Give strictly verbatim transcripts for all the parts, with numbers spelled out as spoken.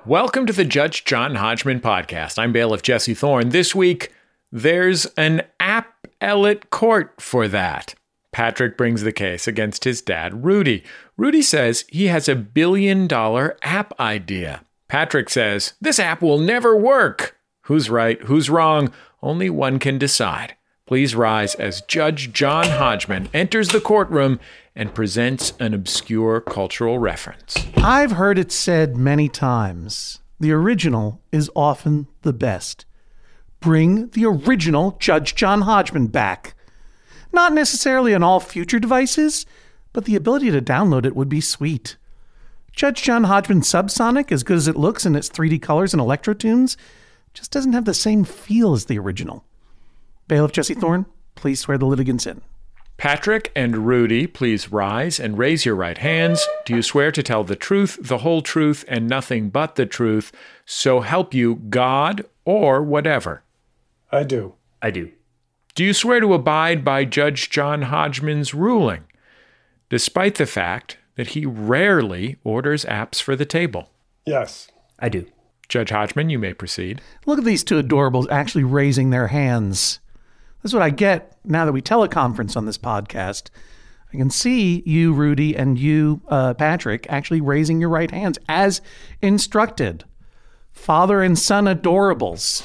Welcome to the Judge John Hodgman podcast. I'm bailiff Jesse Thorne. This week, there's an appellate court for that. Patrick brings the case against his dad, Rudy. Rudy says he has a billion dollar app idea. Patrick says this app will never work. Who's right? Who's wrong? Only one can decide. Please rise as Judge John Hodgman enters the courtroom and presents an obscure cultural reference. I've heard it said many times, the original is often the best. Bring the original Judge John Hodgman back. Not necessarily on all future devices, but the ability to download it would be sweet. Judge John Hodgman Subsonic, as good as it looks in its three D colors and electro tunes, just doesn't have the same feel as the original. Bailiff Jesse Thorne, please swear the litigants in. Patrick and Rudy, please rise and raise your right hands. Do you swear to tell the truth, the whole truth, and nothing but the truth, so help you God or whatever? I do. I do. Do you swear to abide by Judge John Hodgman's ruling, despite the fact that he rarely orders apps for the table? Yes. I do. Judge Hodgman, you may proceed. Look at these two adorables actually raising their hands. That's what I get now that we teleconference on this podcast. I can see you, Rudy, and you, uh, Patrick, actually raising your right hands as instructed. Father and son adorables.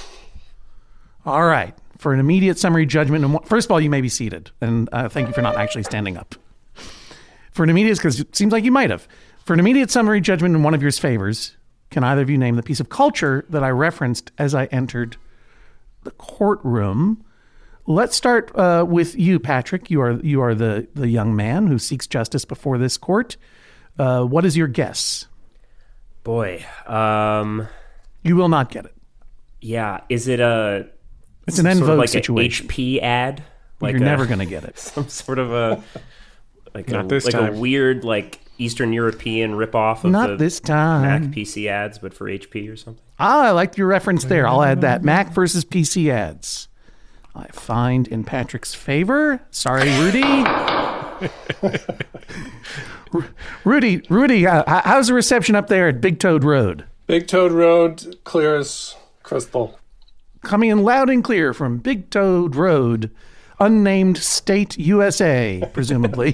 All right. For an immediate summary judgment, and first of all, you may be seated, and uh, thank you for not actually standing up. For an immediate, because it seems like you might have. For an immediate summary judgment in one of your favors, can either of you name the piece of culture that I referenced as I entered the courtroom? Let's start uh, with you, Patrick. You are you are the, the young man who seeks justice before this court. Uh, what is your guess? Boy, um, you will not get it. Yeah, is it a? It's an en vogue like situation. An H P ad. Like You're a, never going to get it. Some sort of a like not a this like time. a weird like Eastern European ripoff of not the this time. Mac P C ads, but for H P or something. Ah, I liked your reference there. I'll add that. Mac versus P C ads. I find in Patrick's favor. Sorry, Rudy. Rudy, Rudy, uh, how's the reception up there at Big Toad Road? Big Toad Road, clear as crystal. Coming in loud and clear from Big Toad Road, unnamed state U S A, presumably.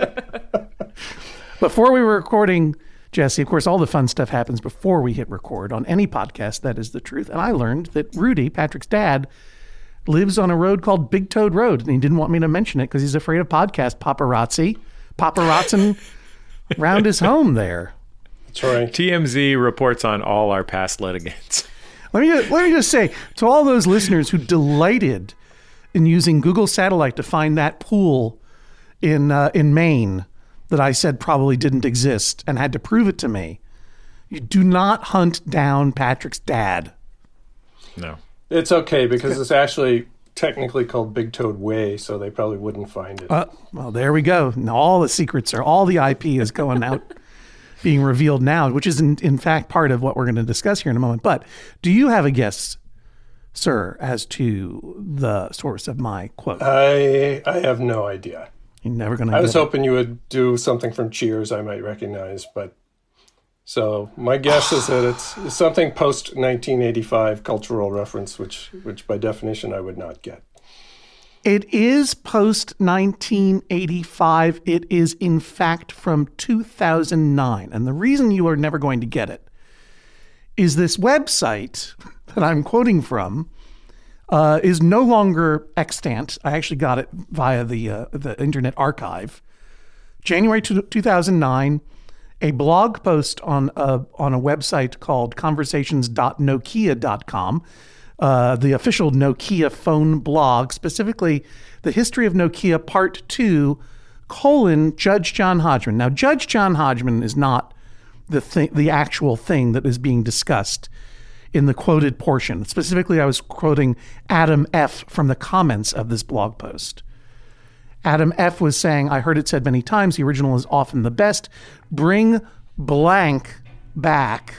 Before we were recording, Jesse, of course, all the fun stuff happens before we hit record on any podcast. That is the truth. And I learned that Rudy, Patrick's dad, lives on a road called Big Toad Road, and he didn't want me to mention it because he's afraid of podcast paparazzi, paparazzing around his home there. That's right. T M Z reports on all our past litigants. Let me just, let me just say to all those listeners who delighted in using Google Satellite to find that pool in uh, in Maine that I said probably didn't exist and had to prove it to me, you do not hunt down Patrick's dad. No. It's okay because it's actually technically called Big Toad Way, so they probably wouldn't find it. Uh, well, there we go. Now all the secrets are, all the I P is going out, being revealed now, which is in, in fact part of what we're going to discuss here in a moment. But do you have a guess, sir, as to the source of my quote? I I have no idea. You're never going to. I was it. hoping you would do something from Cheers I might recognize, but so my guess is that it's something post nineteen eighty-five cultural reference, which which by definition I would not get. It is post nineteen eighty-five. It is in fact from two thousand nine. And the reason you are never going to get it is this website that I'm quoting from uh, is no longer extant. I actually got it via the uh, the Internet Archive. January two thousand nine, a blog post on a, on a website called conversations dot nokia dot com, uh, the official Nokia phone blog, specifically the history of Nokia part two, colon, Judge John Hodgman. Now, Judge John Hodgman is not the thing, the actual thing that is being discussed in the quoted portion. Specifically, I was quoting Adam F. from the comments of this blog post. Adam F. was saying, I heard it said many times, the original is often the best. Bring blank back.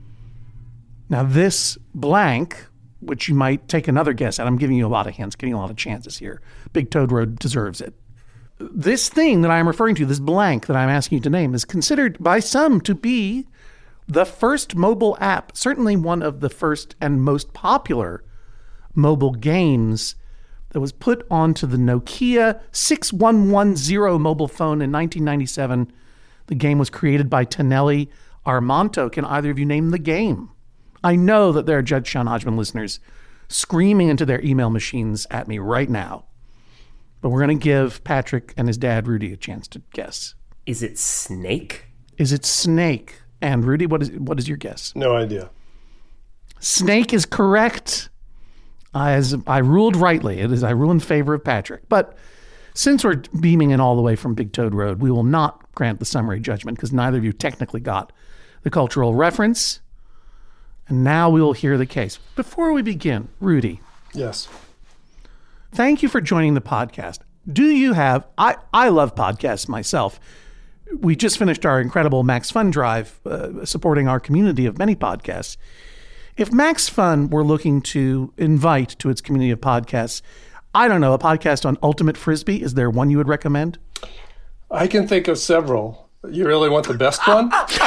Now, this blank, which you might take another guess at, I'm giving you a lot of hints, giving you a lot of chances here. Big Toad Road deserves it. This thing that I'm referring to, this blank that I'm asking you to name, is considered by some to be the first mobile app, certainly one of the first and most popular mobile games that was put onto the Nokia six one one zero mobile phone in nineteen ninety-seven. The game was created by Tonelli Armanto. Can either of you name the game? I know that there are Judge John Hodgman listeners screaming into their email machines at me right now. But we're going to give Patrick and his dad, Rudy, a chance to guess. Is it Snake? Is it Snake? And Rudy, what is what is your guess? No idea. Snake is correct. As I ruled rightly. It is I rule in favor of Patrick. But since we're beaming in all the way from Big Toad Road, we will not grant the summary judgment because neither of you technically got the cultural reference. And now we will hear the case. Before we begin, Rudy. Yes. Thank you for joining the podcast. Do you have, I, I love podcasts myself. We just finished our incredible Max Fun Drive uh, supporting our community of many podcasts. If Max Fun were looking to invite to its community of podcasts, I don't know, a podcast on Ultimate Frisbee, is there one you would recommend? I can think of several. You really want the best one?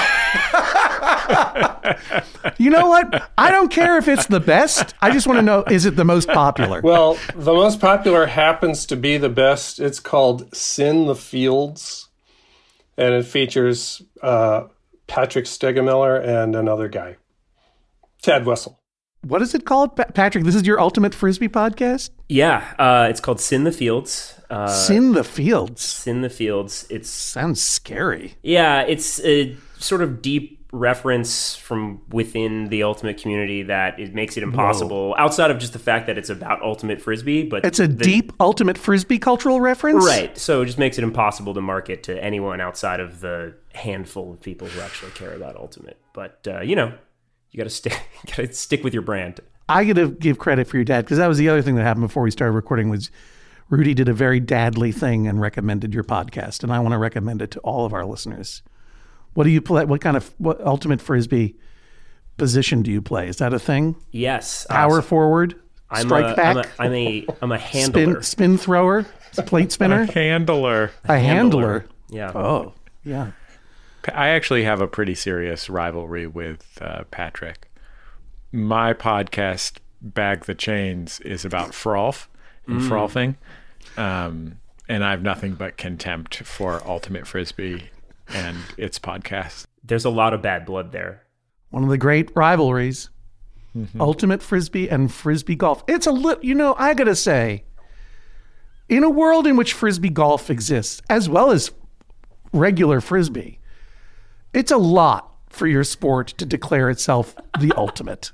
You know what? I don't care if it's the best. I just want to know, is it the most popular? Well, the most popular happens to be the best. It's called Sin the Fields, and it features uh, Patrick Stegemiller and another guy, Tad Wessel. What is it called, Pa- Patrick? This is your Ultimate Frisbee podcast? Yeah, uh, it's called Sin the Fields. Uh, Sin the Fields. Sin the Fields. It's Sounds scary. Yeah, it's a sort of deep reference from within the Ultimate community that it makes it impossible, Whoa. outside of just the fact that it's about Ultimate Frisbee. But it's a the, deep Ultimate Frisbee cultural reference? Right. So it just makes it impossible to market to anyone outside of the handful of people who actually care about Ultimate. But, uh, you know, you got to stick got to stick with your brand. I got to give credit for your dad, because that was the other thing that happened before we started recording was Rudy did a very dadly thing and recommended your podcast, and I want to recommend it to all of our listeners. What do you play? What kind of what Ultimate Frisbee position do you play? Is that a thing? Yes. Power uh, forward? I'm strike a, back? I'm a, I'm a, I'm a handler. Spin, spin thrower? Plate spinner? A handler. A handler. Yeah. Oh, yeah. I actually have a pretty serious rivalry with uh, Patrick. My podcast, Bag the Chains, is about frolf and mm. frolfing. Um, and I have nothing but contempt for Ultimate Frisbee and its podcast. There's a lot of bad blood there. One of the great rivalries. Mm-hmm. Ultimate Frisbee and Frisbee Golf. It's a little, you know, I gotta say, in a world in which Frisbee Golf exists, as well as regular Frisbee, it's a lot for your sport to declare itself the ultimate.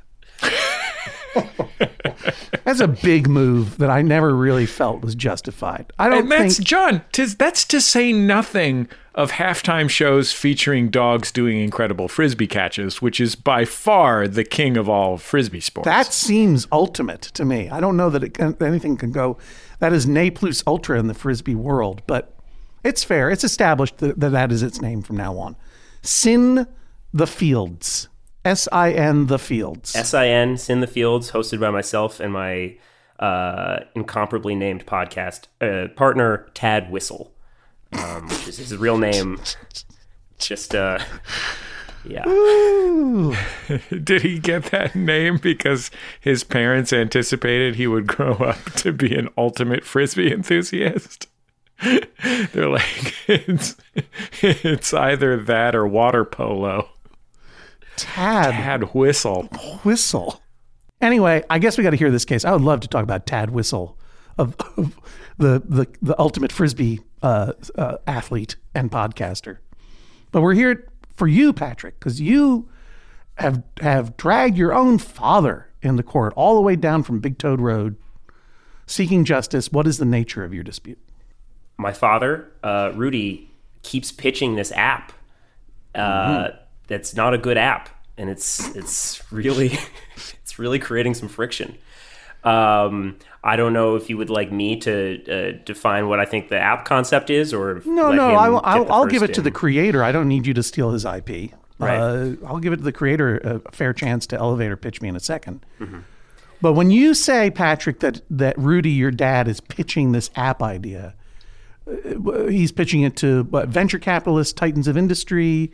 That's a big move that I never really felt was justified. I don't and that's, think... John, tis, that's to say nothing of halftime shows featuring dogs doing incredible Frisbee catches, which is by far the king of all Frisbee sports. That seems ultimate to me. I don't know that it can, anything can go... That is ne plus ultra in the Frisbee world, but it's fair. It's established that that, that is its name from now on. Sin the Fields. S I N the Fields. S I N, Sin the Fields, hosted by myself and my uh, incomparably named podcast uh, partner, Tad Wessel, um, which is his real name. Just, uh, yeah. Did he get that name because his parents anticipated he would grow up to be an ultimate Frisbee enthusiast? They're like, it's, it's either that or water polo. Tad. Tad Wessel. Wessel. Anyway, I guess we got to hear this case. I would love to talk about Tad Wessel, of, of the, the the ultimate Frisbee uh, uh, athlete and podcaster. But we're here for you, Patrick, because you have have dragged your own father into court all the way down from Big Toad Road, seeking justice. What is the nature of your dispute? My father, uh, Rudy, keeps pitching this app. Uh, mm-hmm. That's not a good app, and it's it's really it's really creating some friction. Um, I don't know if you would like me to uh, define what I think the app concept is, or no, let no. him I will, get I'll, the I'll first give it in. to the creator. I don't need you to steal his I P. Right. Uh, I'll give it to the creator a fair chance to elevator pitch me in a second. Mm-hmm. But when you say, Patrick, that that Rudy, your dad, is pitching this app idea, uh, he's pitching it to what, venture capitalists, titans of industry.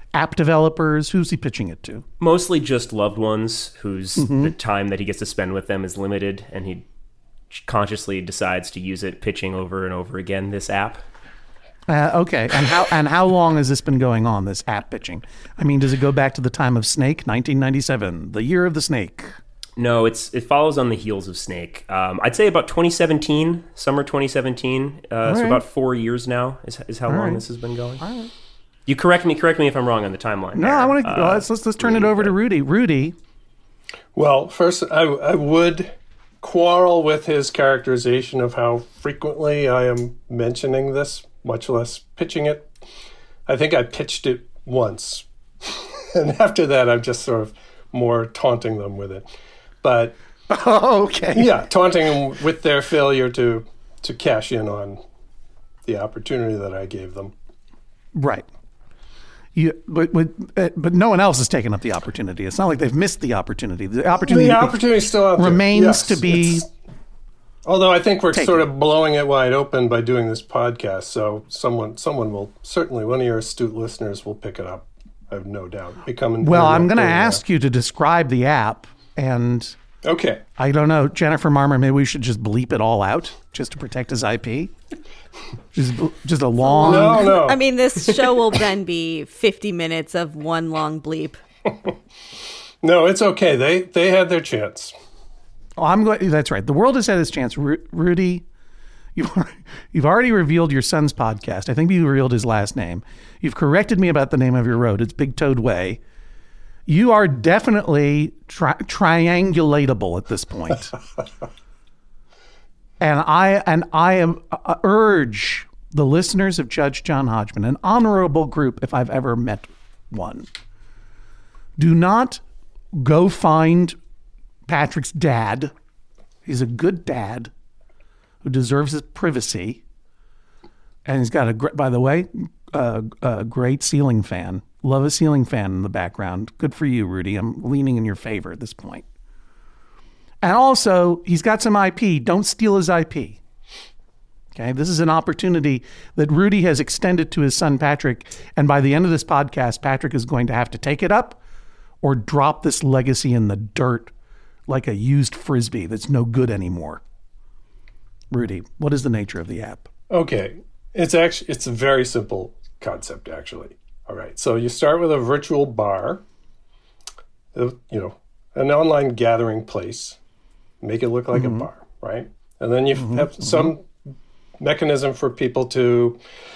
app developers? Who's he pitching it to? Mostly just loved ones whose Mm-hmm. the time that he gets to spend with them is limited, and he consciously decides to use it, pitching over and over again this app. Uh, okay, and how and how long has this been going on, this app pitching? I mean, does it go back to the time of Snake, nineteen ninety-seven, the year of the snake? No, it's it follows on the heels of Snake. Um, I'd say about twenty seventeen, summer twenty seventeen. Uh, so right. about four years now is, is how long right. this has been going. You correct me. Correct me if I'm wrong on the timeline. No, there. I want to Uh, let's, let's let's turn it over to Rudy. Rudy, Well, first, I, I would quarrel with his characterization of how frequently I am mentioning this, much less pitching it. I think I pitched it once. And after that, I'm just sort of more taunting them with it. But oh, okay, yeah, taunting them with their failure to, to cash in on the opportunity that I gave them. right. You, but but uh, but no one else has taken up the opportunity. It's not like they've missed the opportunity. The opportunity, The opportunity is still out there. remains Yes, to be. it's- Although I think we're Take sort it. of blowing it wide open by doing this podcast, so someone someone will certainly one of your astute listeners will pick it up. I have no doubt. Becoming Well, I'm going to ask you to describe the app, and Okay. I don't know, Jennifer Marmer. Maybe we should just bleep it all out just to protect his I P. Just just a long. No, no. I mean, this show will then be fifty minutes of one long bleep. No, it's okay. They they had their chance. Oh, I'm going. That's right. The world has had its chance. Ru- Rudy, you've you've already revealed your son's podcast. I think you revealed his last name. You've corrected me about the name of your road. It's Big Toad Way. You are definitely tri- triangulatable at this point. and I and I am uh, urge the listeners of Judge John Hodgman, an honorable group if I've ever met one. Do not go find Patrick's dad. He's a good dad who deserves his privacy. And he's got a, gr- by the way, a, a great ceiling fan. Love a ceiling fan in the background. Good for you, Rudy. I'm leaning in your favor at this point. And also, he's got some I P. Don't steal his I P. Okay, this is an opportunity that Rudy has extended to his son, Patrick. And by the end of this podcast, Patrick is going to have to take it up or drop this legacy in the dirt like a used Frisbee that's no good anymore. Rudy, what is the nature of the app? Okay. It's actually it's a very simple concept actually. All right. So you start with a virtual bar, uh, you know, an online gathering place. Make it look like Mm-hmm. a bar, right? And then you have some mechanism for people to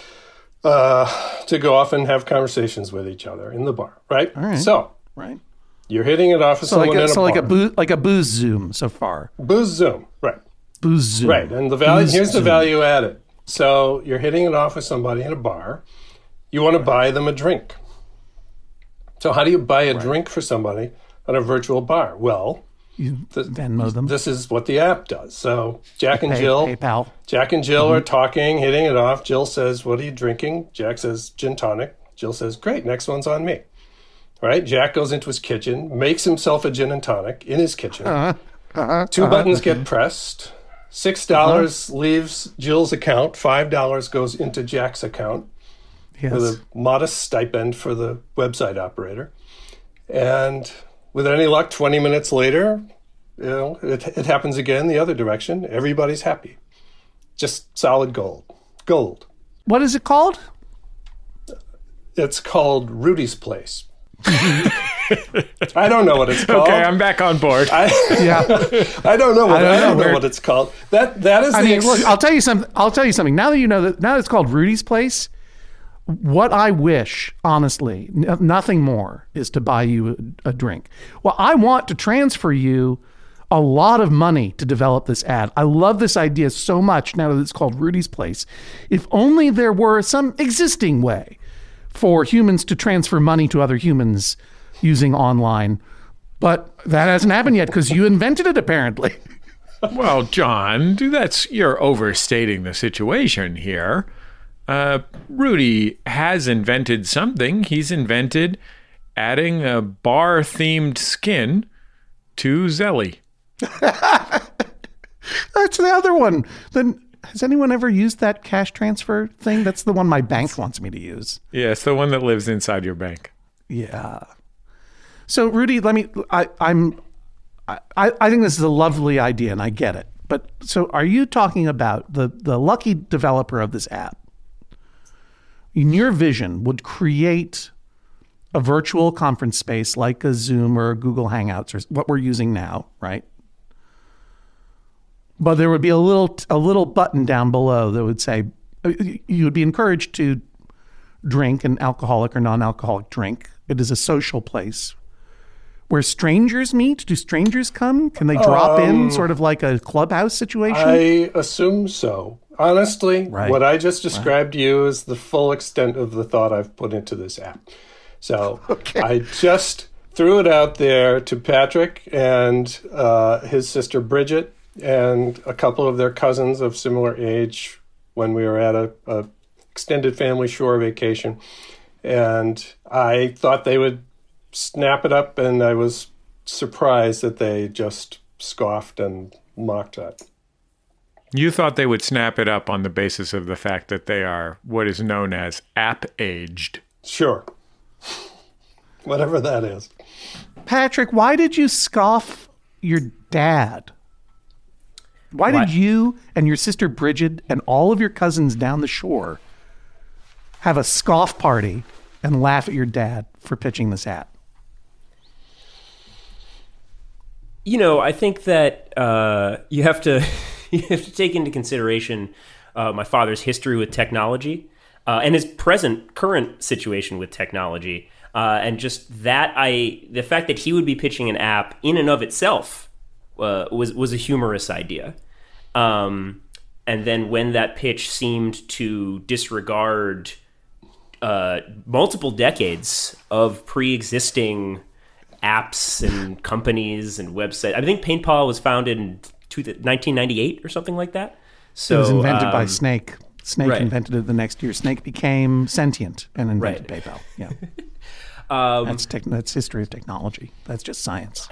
uh, to go off and have conversations with each other in the bar, right? right. So Right. you're hitting it off with So someone like a, in a so bar. like a boo, like a booze Zoom so far. Booze Zoom, right? Booze Zoom. Right, and the value Booze here's the Zoom. value added. So you're hitting it off with somebody in a bar. You want to buy them a drink. So how do you buy a drink for somebody at a virtual bar? Well, You th- Venmo them. this is what the app does. So Jack and Pay- Jill, PayPal. Jack and Jill are talking, hitting it off. Jill says, "What are you drinking?" Jack says, "Gin tonic." Jill says, "Great, next one's on me." All right, Jack goes into his kitchen, makes himself a gin and tonic in his kitchen. Uh-huh. Two buttons get pressed. Six dollars leaves Jill's account. Five dollars goes into Jack's account Yes. with a modest stipend for the website operator. And with any luck, twenty minutes later, you know, it, it happens again the other direction. Everybody's happy. Just solid gold. Gold. What is it called? It's called Rudy's Place. I don't know what it's called. Okay, I'm back on board. I, Yeah. I don't know what I I don't don't, know. know what it's called. That that is I the mean, ex- look, I'll tell you something. I'll tell you something. Now that you know that, now that it's called Rudy's Place, what I wish, honestly, n- nothing more, is to buy you a, a drink. Well, I want to transfer you a lot of money to develop this ad. I love this idea so much now that it's called Rudy's Place. If only there were some existing way for humans to transfer money to other humans using online. But that hasn't happened yet because you invented it, apparently. Well, John, that's you're overstating the situation here. Uh, Rudy has invented something. He's invented adding a bar-themed skin to Zelly. That's the other one. Then has anyone ever used that cash transfer thing? That's the one my bank wants me to use. Yeah, it's the one that lives inside your bank. Yeah. So, Rudy, let me, I, I'm, I, I think this is a lovely idea and I get it. But so are you talking about the, the lucky developer of this app, in your vision, would create a virtual conference space like a Zoom or a Google Hangouts or what we're using now, right? But there would be a little a little button down below that would say you would be encouraged to drink an alcoholic or non-alcoholic drink. It is a social place where strangers meet. Do strangers come? Can they drop um, in, sort of like a clubhouse situation? I assume so. Honestly, right. what I just described right. to you is the full extent of the thought I've put into this app. So okay. I just threw it out there to Patrick and uh, his sister Bridget and a couple of their cousins of similar age when we were at a, a extended family shore vacation. And I thought they would snap it up, and I was surprised that they just scoffed and mocked that. You thought they would snap it up on the basis of the fact that they are what is known as app-aged. Sure. Whatever that is. Patrick, why did you scoff your dad? Why what? did you and your sister Bridget and all of your cousins down the shore have a scoff party and laugh at your dad for pitching this app? You know, I think that uh, you have to you have to take into consideration uh, my father's history with technology uh, and his present current situation with technology. Uh, and just that, I the fact that he would be pitching an app in and of itself uh, was was a humorous idea. Um, and then when that pitch seemed to disregard uh, multiple decades of pre-existing apps and companies and websites, I think PaintPal was founded in nineteen ninety-eight or something like that. So it was invented um, by Snake. Snake right. invented it the next year. Snake became sentient and invented right. PayPal. Yeah. Um, that's, tech, that's history of technology. That's just science.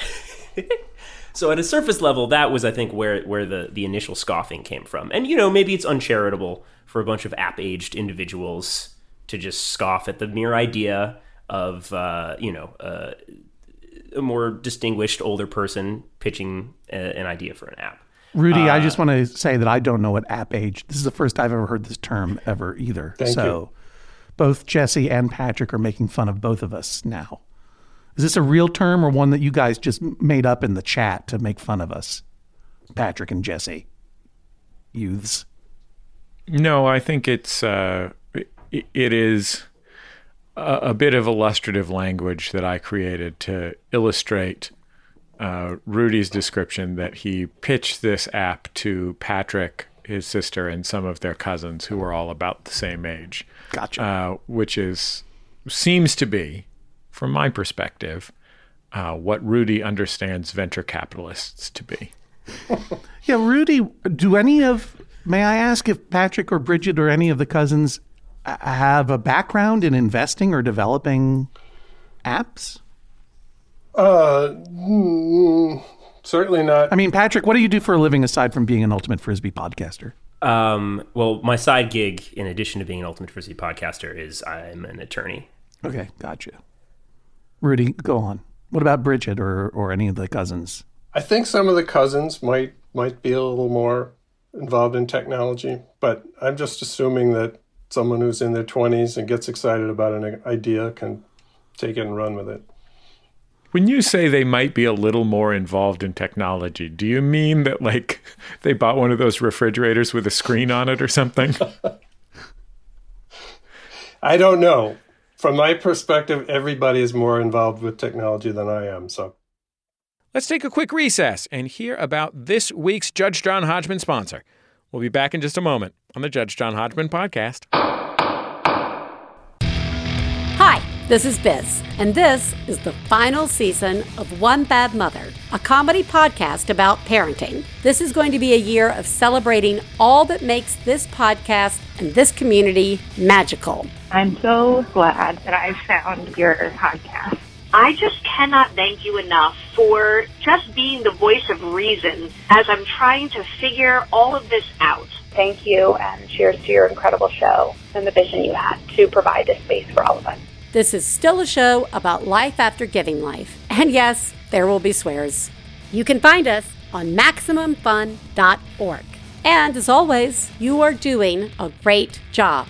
So at a surface level, that was, I think, where where the, the initial scoffing came from. And, you know, maybe it's uncharitable for a bunch of app-aged individuals to just scoff at the mere idea of, uh, you know, uh, a more distinguished older person pitching a, an idea for an app. Rudy, uh, I just want to say that I don't know what app-aged. This is the first I've ever heard this term ever either. Thank so you. Both Jesse and Patrick are making fun of both of us now. Is this a real term or one that you guys just made up in the chat to make fun of us? Patrick and Jesse, youths. No, I think it's uh, it, it is a, a bit of illustrative language that I created to illustrate uh, Rudy's description that he pitched this app to Patrick, his sister, and some of their cousins who were all about the same age. Gotcha. Uh, which is seems to be, from my perspective, uh, what Rudy understands venture capitalists to be. Yeah, Rudy, do any of, may I ask if Patrick or Bridget or any of the cousins have a background in investing or developing apps? Uh, mm, certainly not. I mean, Patrick, what do you do for a living aside from being an Ultimate Frisbee podcaster? Um, well, my side gig, in addition to being an Ultimate Frisbee podcaster, is I'm an attorney. Okay, gotcha. Rudy, go on. What about Bridget or, or any of the cousins? I think some of the cousins might might be a little more involved in technology, but I'm just assuming that someone who's in their twenties and gets excited about an idea can take it and run with it. When you say they might be a little more involved in technology, do you mean that, like, they bought one of those refrigerators with a screen on it or something? I don't know. From my perspective, everybody is more involved with technology than I am. So, let's take a quick recess and hear about this week's Judge John Hodgman sponsor. We'll be back in just a moment on the Judge John Hodgman podcast. Hi, this is Biz, and this is the final season of One Bad Mother, a comedy podcast about parenting. This is going to be a year of celebrating all that makes this podcast and this community magical. I'm so glad that I found your podcast. I just cannot thank you enough for just being the voice of reason as I'm trying to figure all of this out. Thank you, and cheers to your incredible show and the vision you had to provide this space for all of us. this is still a show about life after giving life. And yes, there will be swears. You can find us on Maximum Fun dot org. And as always, you are doing a great job.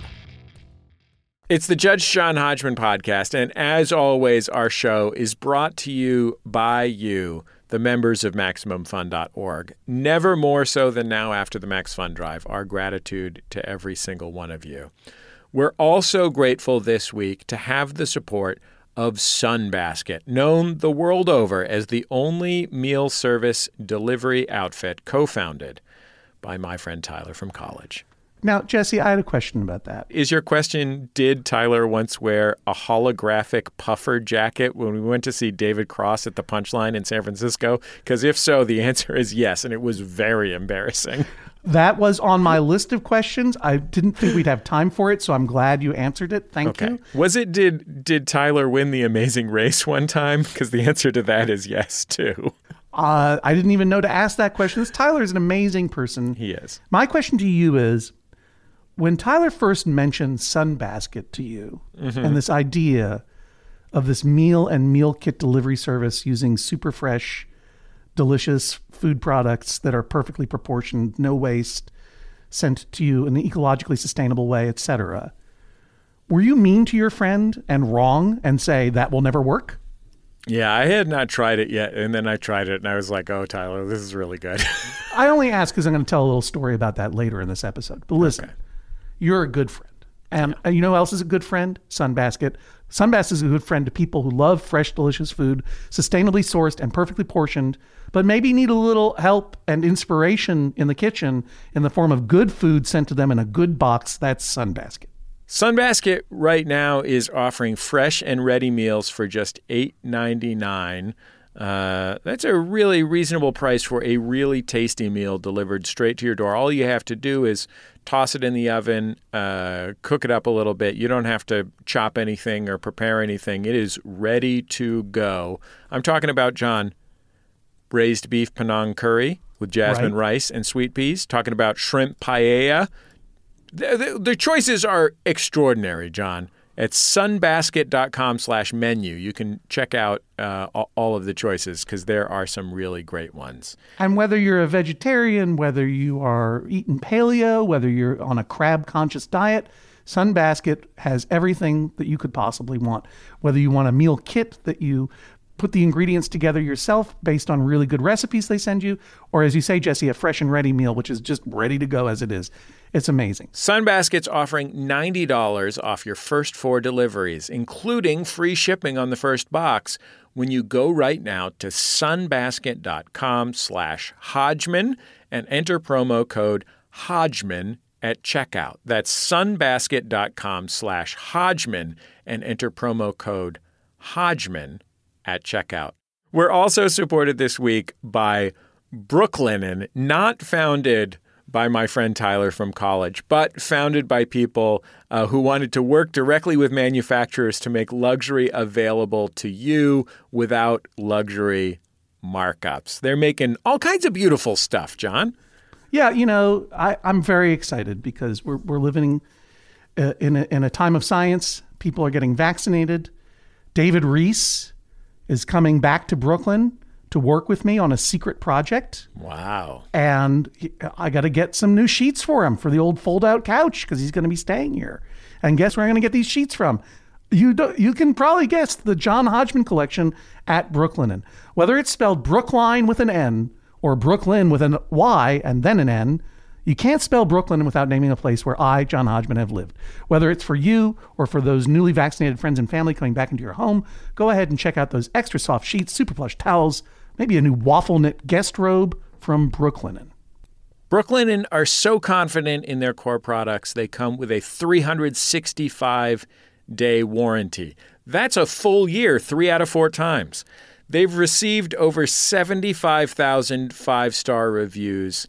It's the Judge John Hodgman podcast, and as always, our show is brought to you by you, the members of Maximum Fun dot org. Never more so than now after the Max Fun Drive, our gratitude to every single one of you. We're also grateful this week to have the support of Sunbasket, known the world over as the only meal service delivery outfit co-founded by my friend Tyler from college. Now, Jesse, I had a question about that. Is your question, did Tyler once wear a holographic puffer jacket when we went to see David Cross at the Punchline in San Francisco? Because if so, the answer is yes, and it was very embarrassing. That was on my list of questions. I didn't think we'd have time for it, so I'm glad you answered it. Thank okay. you. Was it, did, did Tyler win the Amazing Race one time? Because the answer to that is yes, too. Uh, I didn't even know to ask that question. This Tyler is an amazing person. He is. My question to you is, when Tyler first mentioned Sunbasket to you, mm-hmm. and this idea of this meal and meal kit delivery service using super fresh, delicious food products that are perfectly proportioned, no waste, sent to you in an ecologically sustainable way, et cetera, were you mean to your friend and wrong and say that will never work? Yeah, I had not tried it yet, and then I tried it, and I was like, oh, Tyler, this is really good. I only ask because I'm going to tell a little story about that later in this episode. But listen, okay. You're a good friend. And yeah. You know who else is a good friend? Sunbasket. Sunbasket is a good friend to people who love fresh, delicious food, sustainably sourced and perfectly portioned, but maybe need a little help and inspiration in the kitchen in the form of good food sent to them in a good box. That's Sunbasket. Sunbasket right now is offering fresh and ready meals for just eight ninety-nine. Uh, that's a really reasonable price for a really tasty meal delivered straight to your door. All you have to do is toss it in the oven, uh, cook it up a little bit. You don't have to chop anything or prepare anything. It is ready to go. I'm talking about, John, braised beef Penang curry with jasmine right. rice and sweet peas. Talking about shrimp paella. The, the, the choices are extraordinary, John. At sunbasket.com slash menu, you can check out uh, all of the choices because there are some really great ones. And whether you're a vegetarian, whether you are eating paleo, whether you're on a crab-conscious diet, Sunbasket has everything that you could possibly want. Whether you want a meal kit that you put the ingredients together yourself based on really good recipes they send you, or as you say, Jesse, a fresh and ready meal, which is just ready to go as it is. It's amazing. Sunbasket's offering ninety dollars off your first four deliveries, including free shipping on the first box when you go right now to sunbasket.com slash Hodgman and enter promo code Hodgman at checkout. That's sunbasket.com slash Hodgman and enter promo code Hodgman at checkout. We're also supported this week by Brooklinen, not founded by my friend Tyler from college, but founded by people uh, who wanted to work directly with manufacturers to make luxury available to you without luxury markups. They're making all kinds of beautiful stuff, John. Yeah, you know, I, I'm very excited because we're we're living uh, in a, in a time of science. People are getting vaccinated. David Reese is coming back to Brooklyn to work with me on a secret project. Wow. And I got to get some new sheets for him for the old fold-out couch because he's going to be staying here. And guess where I'm going to get these sheets from? You do, you can probably guess the John Hodgman collection at Brooklinen. Whether it's spelled Brookline with an N or Brooklyn with an Y and then an N, you can't spell Brooklyn without naming a place where I, John Hodgman, have lived. Whether it's for you or for those newly vaccinated friends and family coming back into your home, go ahead and check out those extra soft sheets, super plush towels, maybe a new waffle knit guest robe from Brooklinen. Brooklinen are so confident in their core products, they come with a three hundred sixty-five day warranty. That's a full year, three out of four times. They've received over seventy-five thousand five-star reviews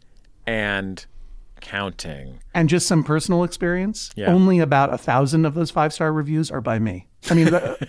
and counting. And just some personal experience, yeah. Only about a thousand of those five-star reviews are by me. I mean,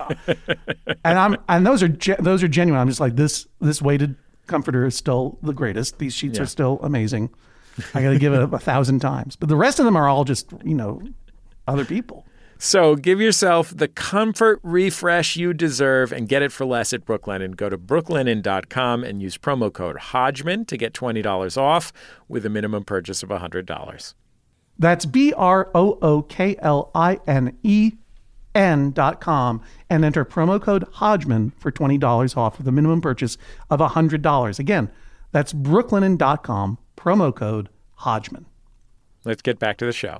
and I'm and those are ge- those are genuine. I'm just like, this this weighted comforter is still the greatest. These sheets yeah. are still amazing. I got to give it a, a thousand times. But the rest of them are all just, you know, other people. So give yourself the comfort refresh you deserve and get it for less at Brooklinen. Go to brooklinen dot com and use promo code Hodgman to get twenty dollars off with a minimum purchase of one hundred dollars. That's B R O O K L I N E N dot com and enter promo code Hodgman for twenty dollars off with a minimum purchase of one hundred dollars. Again, that's brooklinen dot com, promo code Hodgman. Let's get back to the show.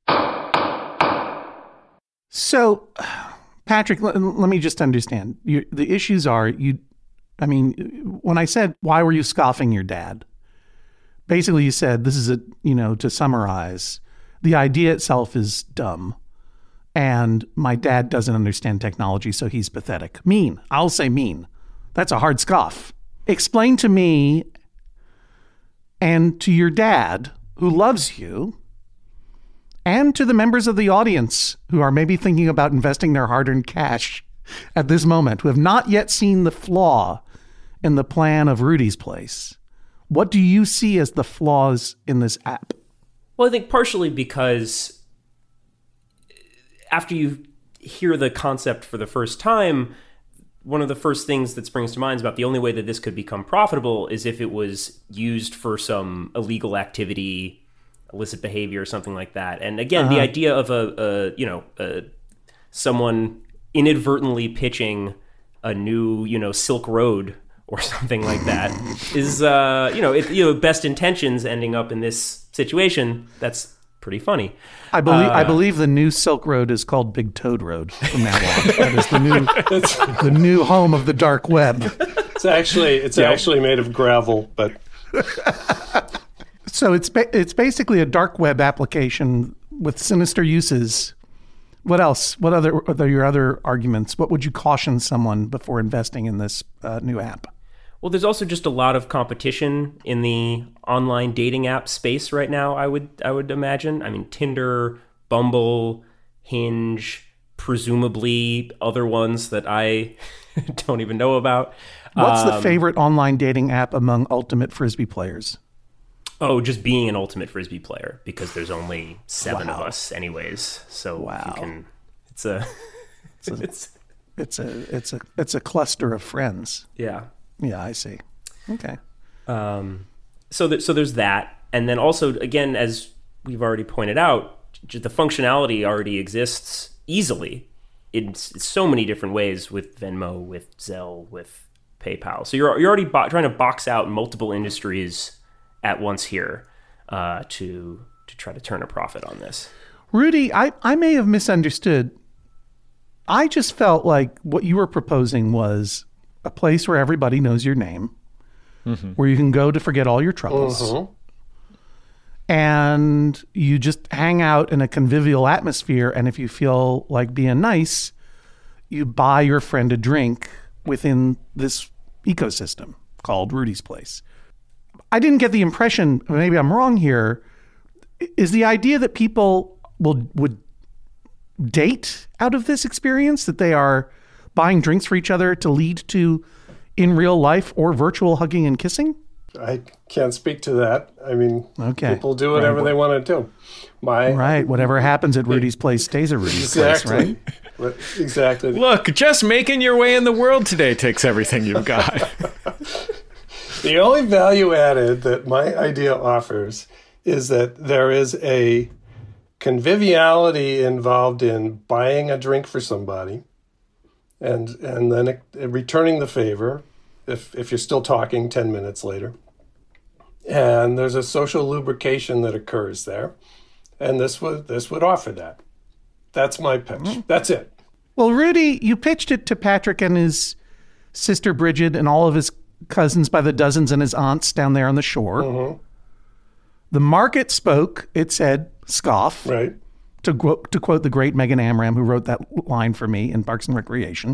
So, Patrick, let, let me just understand. You, the issues are, you. I mean, when I said, why were you scoffing your dad? Basically, you said, this is a, you know, to summarize, the idea itself is dumb. And my dad doesn't understand technology, so he's pathetic. Mean. I'll say mean. That's a hard scoff. Explain to me and to your dad, who loves you, and to the members of the audience who are maybe thinking about investing their hard-earned cash at this moment, who have not yet seen the flaw in the plan of Rudy's Place. What do you see as the flaws in this app? Well, I think partially because after you hear the concept for the first time, one of the first things that springs to mind is about the only way that this could become profitable is if it was used for some illegal activity, illicit behavior or something like that. And again, uh-huh. the idea of a, a you know, a, someone inadvertently pitching a new, you know, Silk Road or something like that is, uh, you know, it, you know, best intentions ending up in this situation. That's pretty funny. I believe uh, I believe the new Silk Road is called Big Toad Road from now on. That is the new the new home of the dark web. It's actually it's yeah. actually made of gravel, but so it's ba- it's basically a dark web application with sinister uses. What else? What other are your other arguments? What would you caution someone before investing in this uh, new app? Well, there's also just a lot of competition in the online dating app space right now, I would I would imagine. I mean, Tinder, Bumble, Hinge, presumably other ones that I don't even know about. What's um, the favorite online dating app among ultimate Frisbee players? Oh, just being an ultimate Frisbee player, because there's only seven wow. of us anyways. So wow. you can, it's a, it's a, it's, it's a, it's a, it's a cluster of friends. Yeah. Yeah, I see. Okay. Um, so that, so there's that. And then also, again, as we've already pointed out, the functionality already exists easily in so many different ways with Venmo, with Zelle, with PayPal. So you're, you're already bo- trying to box out multiple industries at once here uh, to to try to turn a profit on this. Rudy, I, I may have misunderstood. I just felt like what you were proposing was a place where everybody knows your name, mm-hmm. where you can go to forget all your troubles, mm-hmm. and you just hang out in a convivial atmosphere. And if you feel like being nice, you buy your friend a drink within this ecosystem called Rudy's Place. I didn't get the impression, maybe I'm wrong here, is the idea that people will would date out of this experience, that they are buying drinks for each other to lead to in real life or virtual hugging and kissing? I can't speak to that. I mean, okay. people do whatever right. they want to do. My Right. Whatever happens at Rudy's Place stays at Rudy's exactly. Place, right? Exactly. Look, just making your way in the world today takes everything you've got. The only value added that my idea offers is that there is a conviviality involved in buying a drink for somebody and and then it, returning the favor if if you're still talking ten minutes later. And there's a social lubrication that occurs there. And this would this would offer that. That's my pitch. Mm-hmm. That's it. Well, Rudy, you pitched it to Patrick and his sister Bridget and all of his cousins by the dozens and his aunts down there on the shore. Mm-hmm. The market spoke. It said, scoff. Right. To, qu- to quote the great Megan Amram, who wrote that line for me in Parks and Recreation.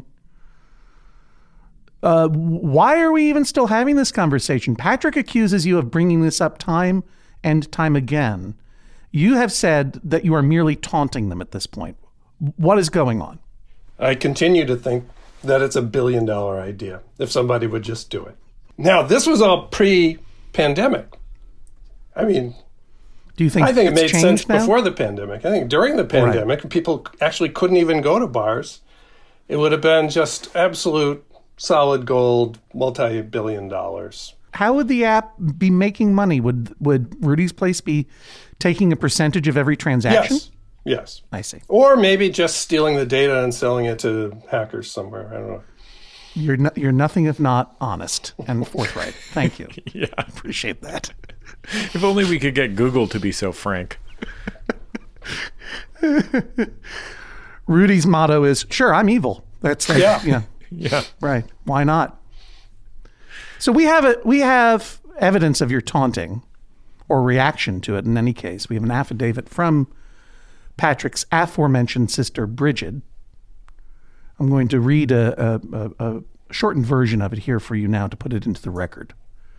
Uh, why are we even still having this conversation? Patrick accuses you of bringing this up time and time again. You have said that you are merely taunting them at this point. What is going on? I continue to think that it's a billion dollar idea if somebody would just do it. Now, this was all pre-pandemic. I mean, Do you think I think it it's made sense changed now? before the pandemic. I think during the pandemic, right. people actually couldn't even go to bars. It would have been just absolute solid gold, multi-billion dollars. How would the app be making money? Would would Rudy's Place be taking a percentage of every transaction? Yes. Yes. I see. Or maybe just stealing the data and selling it to hackers somewhere. I don't know. You're no, you're nothing if not honest and forthright. Thank you. Yeah. I appreciate that. If only we could get Google to be so frank. Rudy's motto is, sure, I'm evil. That's like, yeah. yeah. Yeah. Right. Why not? So we have a, we have evidence of your taunting or reaction to it in any case. We have an affidavit from Patrick's aforementioned sister, Bridget. I'm going to read a, a, a shortened version of it here for you now to put it into the record.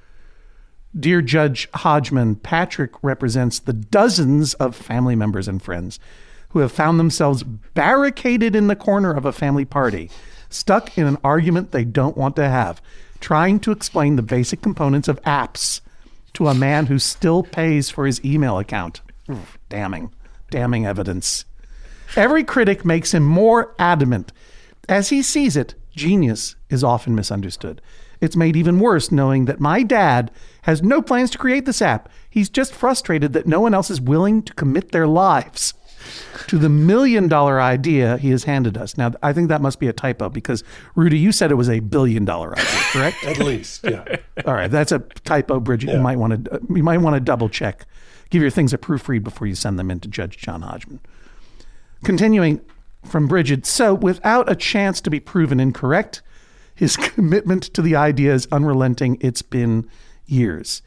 Dear Judge Hodgman, Patrick represents the dozens of family members and friends who have found themselves barricaded in the corner of a family party, stuck in an argument they don't want to have, trying to explain the basic components of apps to a man who still pays for his email account. Oof, damning, damning evidence. Every critic makes him more adamant. As he sees it, genius is often misunderstood. It's made even worse knowing that my dad has no plans to create this app. He's just frustrated that no one else is willing to commit their lives to the million dollar idea he has handed us. Now, I think that must be a typo because, Rudy, you said it was a billion dollar idea, correct? At least, yeah. All right, that's a typo, Bridget. Yeah. You might want to you might want to double check. Give your things a proofread before you send them in to Judge John Hodgman. Continuing from Bridget, so without a chance to be proven incorrect, his commitment to the idea is unrelenting. It's been years.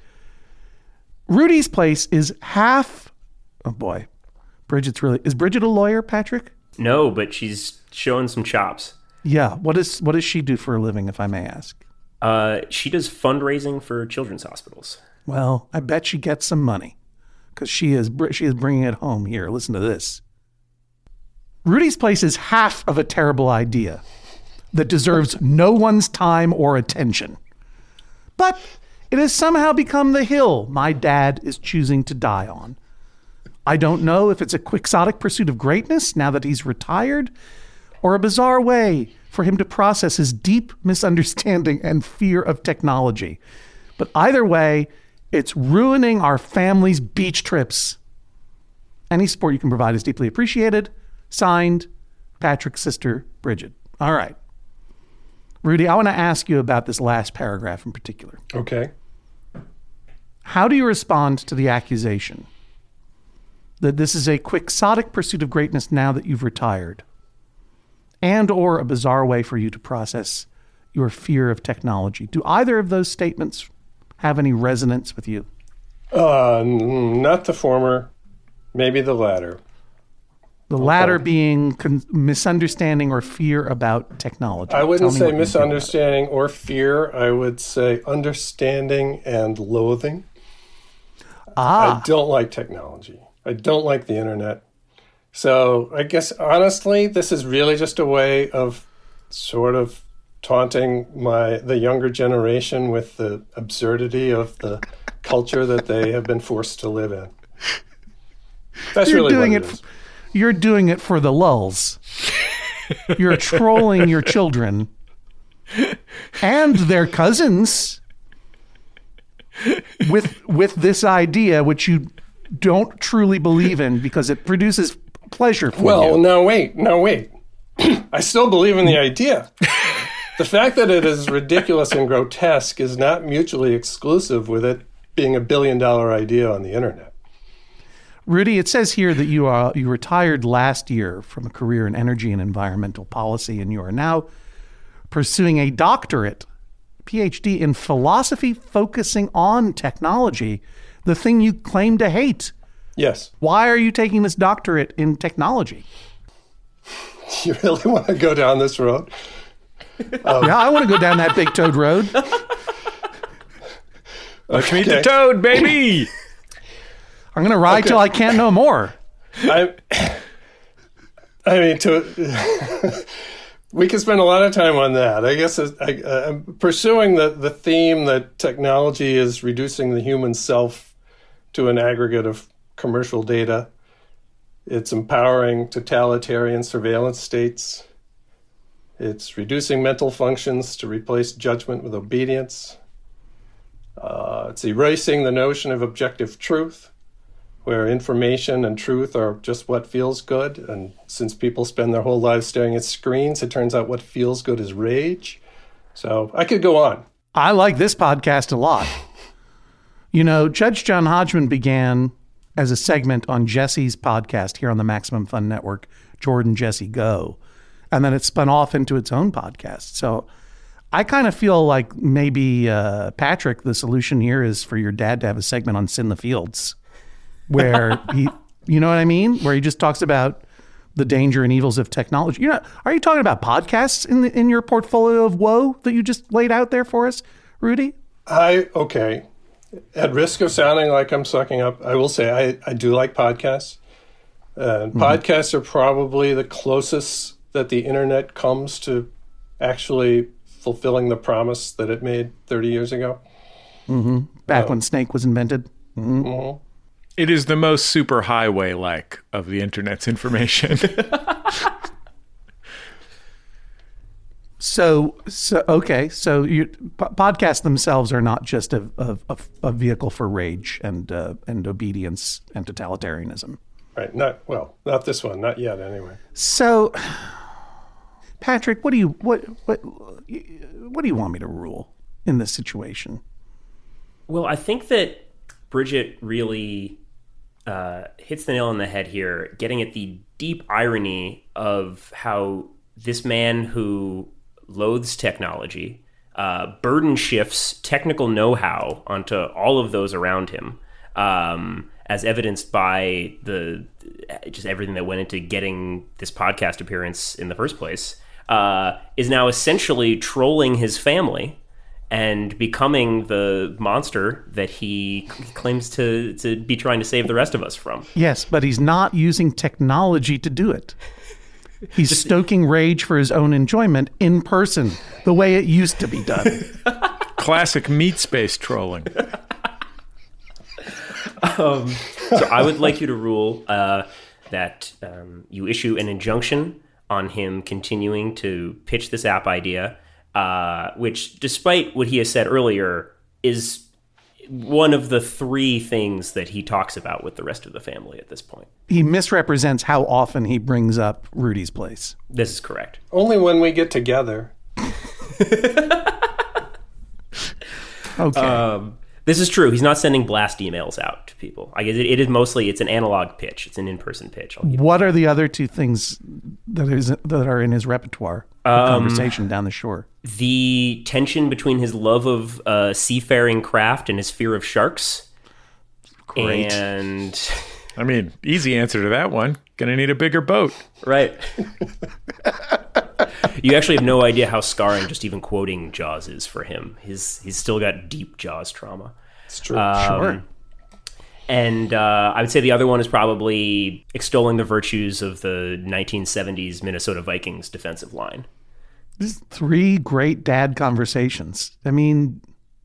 Rudy's Place is half, oh boy, Bridget's really, is Bridget a lawyer, Patrick? No, but she's showing some chops. Yeah. What is what does she do for a living, if I may ask? Uh, she does fundraising for children's hospitals. Well, I bet she gets some money because she is she is bringing it home here. Listen to this. Rudy's Place is half of a terrible idea that deserves no one's time or attention. But it has somehow become the hill my dad is choosing to die on. I don't know if it's a quixotic pursuit of greatness now that he's retired, or a bizarre way for him to process his deep misunderstanding and fear of technology. But either way, it's ruining our family's beach trips. Any support you can provide is deeply appreciated. Signed, Patrick's sister, Bridget. All right. Rudy, I want to ask you about this last paragraph in particular. Okay. How do you respond to the accusation that this is a quixotic pursuit of greatness now that you've retired, and or a bizarre way for you to process your fear of technology? Do either of those statements have any resonance with you? Uh, not the former, maybe the latter. The latter being con- misunderstanding or fear about technology. I wouldn't Tell me say what you feel about it. misunderstanding or fear. I would say understanding and loathing. Ah, I don't like technology. I don't like the internet. So I guess, honestly, this is really just a way of sort of taunting my the younger generation with the absurdity of the culture that they have been forced to live in. That's you're really doing what it. it is. You're doing it for the lulz. You're trolling your children and their cousins with with this idea, which you don't truly believe in because it produces pleasure for Well, you. no, wait, no, wait. I still believe in the idea. The fact that it is ridiculous and grotesque is not mutually exclusive with it being a billion dollar idea on the internet. Rudy, it says here that you are you retired last year from a career in energy and environmental policy, and you are now pursuing a doctorate, P H D in philosophy focusing on technology, the thing you claim to hate. Yes. Why are you taking this doctorate in technology? You really want to go down this road? Um, yeah, I want to go down that big toad road. Let's meet the toad, baby. I'm going to ride Okay. till I can't no more. I, I mean, to we could spend a lot of time on that. I guess I, uh, I'm pursuing the, the theme that technology is reducing the human self to an aggregate of commercial data. It's empowering totalitarian surveillance states. It's reducing mental functions to replace judgment with obedience. Uh, it's erasing the notion of objective truth, where information and truth are just what feels good. And since people spend their whole lives staring at screens, it turns out what feels good is rage. So I could go on. I like this podcast a lot. You know, Judge John Hodgman began as a segment on Jesse's podcast here on the Maximum Fun Network, Jordan Jesse Go. And then it spun off into its own podcast. So I kind of feel like maybe, uh, Patrick, the solution here is for your dad to have a segment on Sin the Fields, where he, you know what I mean? Where he just talks about the danger and evils of technology. You know, are you talking about podcasts in the, in your portfolio of woe that you just laid out there for us, Rudy? I, okay. At risk of sounding like I'm sucking up, I will say I, I do like podcasts. Uh, mm-hmm. Podcasts are probably the closest that the internet comes to actually fulfilling the promise that it made thirty years ago. Mm-hmm. Back um, when Snake was invented. Mm-hmm. Mm-hmm. It is the most super highway-like of the internet's information. So, so okay. So, you, po- podcasts themselves are not just a, a, a, a vehicle for rage and uh, and obedience and totalitarianism. Right. Not well. Not this one. Not yet. Anyway. So, Patrick, what do you what what what do you want me to rule in this situation? Well, I think that Bridget really uh, hits the nail on the head here, getting at the deep irony of how this man who loathes technology, uh, burden shifts technical know-how onto all of those around him, um, as evidenced by the just everything that went into getting this podcast appearance in the first place, uh, is now essentially trolling his family and becoming the monster that he claims to, to be trying to save the rest of us from. Yes, but he's not using technology to do it. He's Just, stoking rage for his own enjoyment in person, the way it used to be done. Classic meat space trolling. um, so I would like you to rule uh, that um, you issue an injunction on him continuing to pitch this app idea, uh, which, despite what he has said earlier, is one of the three things that he talks about with the rest of the family at this point. He misrepresents how often he brings up Rudy's place. This is correct. Only when we get together. Okay. Um, this is true. He's not sending blast emails out to people. I guess it, it is mostly, it's an analog pitch. It's an in-person pitch. What are the other two things that is that are in his repertoire of um, conversation down the shore? The tension between his love of uh, seafaring craft and his fear of sharks. Great. And I mean, easy answer to that one. Gonna need a bigger boat. Right. You actually have no idea how scarring just even quoting Jaws is for him. He's he's still got deep Jaws trauma. It's true. Um, sure. And uh, I would say the other one is probably extolling the virtues of the nineteen seventies Minnesota Vikings defensive line. This is three great dad conversations. I mean,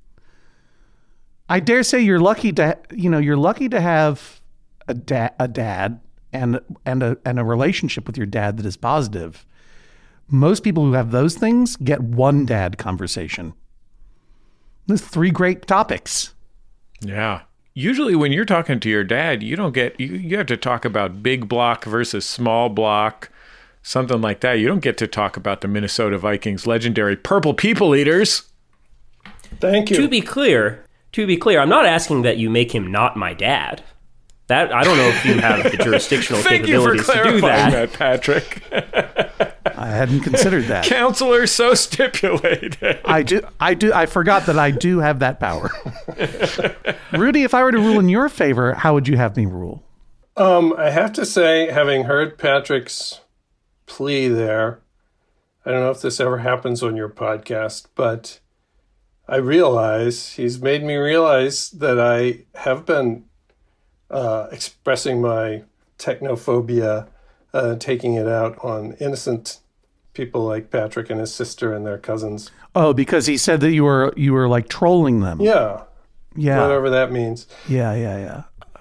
I dare say you're lucky to, you know, you're lucky to have a dad, a dad, and and a and a relationship with your dad that is positive. Most people who have those things get one dad conversation. There's three great topics. Yeah. Usually when you're talking to your dad, you don't get, you, you have to talk about big block versus small block, something like that. You don't get to talk about the Minnesota Vikings legendary purple people eaters. Thank you. To be clear, to be clear, I'm not asking that you make him not my dad. That I don't know if you have the jurisdictional Thank capabilities you for clarifying to do that. that, Patrick. I hadn't considered that. Counselor so stipulated. I do. I do. I forgot that I do have that power. Rudy, if I were to rule in your favor, how would you have me rule? Um, I have to say, having heard Patrick's plea there, I don't know if this ever happens on your podcast, but I realize he's made me realize that I have been uh, expressing my technophobia, uh, taking it out on innocent people like Patrick and his sister and their cousins. Oh, because he said that you were you were like trolling them. Yeah. Yeah. Whatever that means. Yeah, yeah, yeah.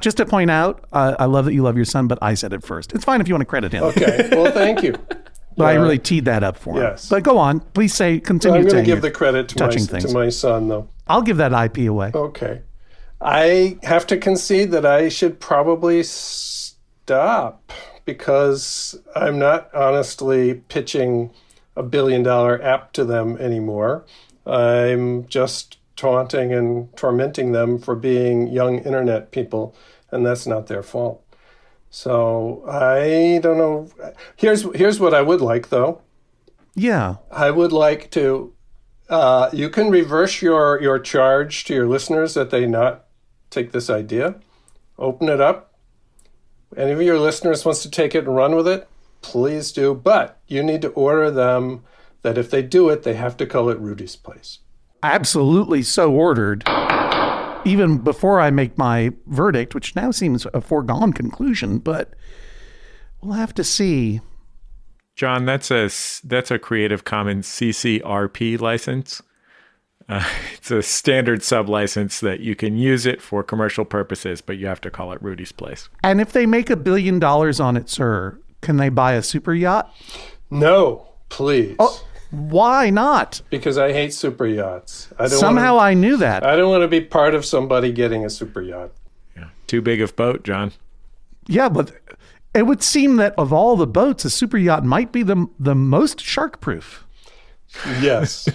just to point out, uh, I love that you love your son, but I said it first. It's fine if you want to credit him. Okay. Well, thank you. But uh, I really teed that up for him. Yes. But go on. Please say, continue I'm going saying to give it. the credit to my, touching things. to my son, though. I'll give that I P away. Okay. I have to concede that I should probably stop because I'm not honestly pitching a billion dollar app to them anymore. I'm just taunting and tormenting them for being young internet people, and that's not their fault. So I don't know. Here's here's what I would like, though. Yeah. I would like to, uh, you can reverse your, your charge to your listeners that they not take this idea. Open it up. Any of your listeners wants to take it and run with it, please do. But you need to order them that if they do it, they have to call it Rudy's Place. Absolutely so ordered. Even before I make my verdict, which now seems a foregone conclusion, but we'll have to see. John, that's a, that's a Creative Commons C C R P license. Uh, it's a standard sub-license that you can use it for commercial purposes, but you have to call it Rudy's Place. And if they make a billion dollars on it, sir, can they buy a super yacht? No, please. Oh, why not? Because I hate super yachts. I don't Somehow wanna, I knew that. I don't want to be part of somebody getting a super yacht. Yeah. Too big of boat, John. Yeah, but it would seem that of all the boats, a super yacht might be the the most shark-proof. Yes.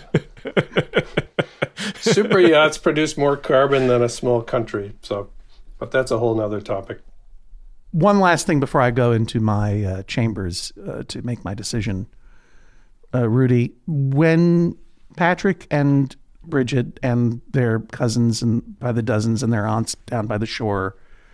Super yachts produce more carbon than a small country. So, but that's a whole nother topic. One last thing before I go into my uh, chambers uh, to make my decision. Uh, Rudy, when Patrick and Bridget and their cousins and by the dozens and their aunts down by the shore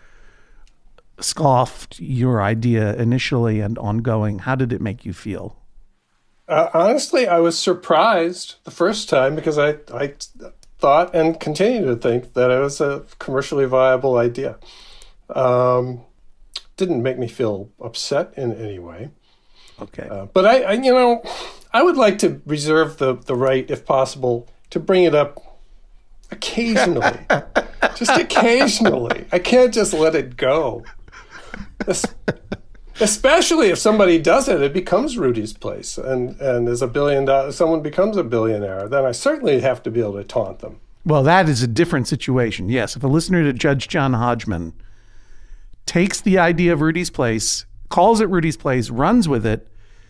scoffed your idea initially and ongoing, how did it make you feel? Uh, honestly, I was surprised the first time because I, I thought and continue to think that it was a commercially viable idea. Um, didn't make me feel upset in any way. Okay. Uh, but I, I, you know, I would like to reserve the, the right, if possible, to bring it up occasionally. Just occasionally. I can't just let it go. Es- especially if somebody does it, it becomes Rudy's Place. And, and as a billion dollars, someone becomes a billionaire, then I certainly have to be able to taunt them. Well, that is a different situation. Yes, if a listener to Judge John Hodgman takes the idea of Rudy's Place, calls it Rudy's Place, runs with it,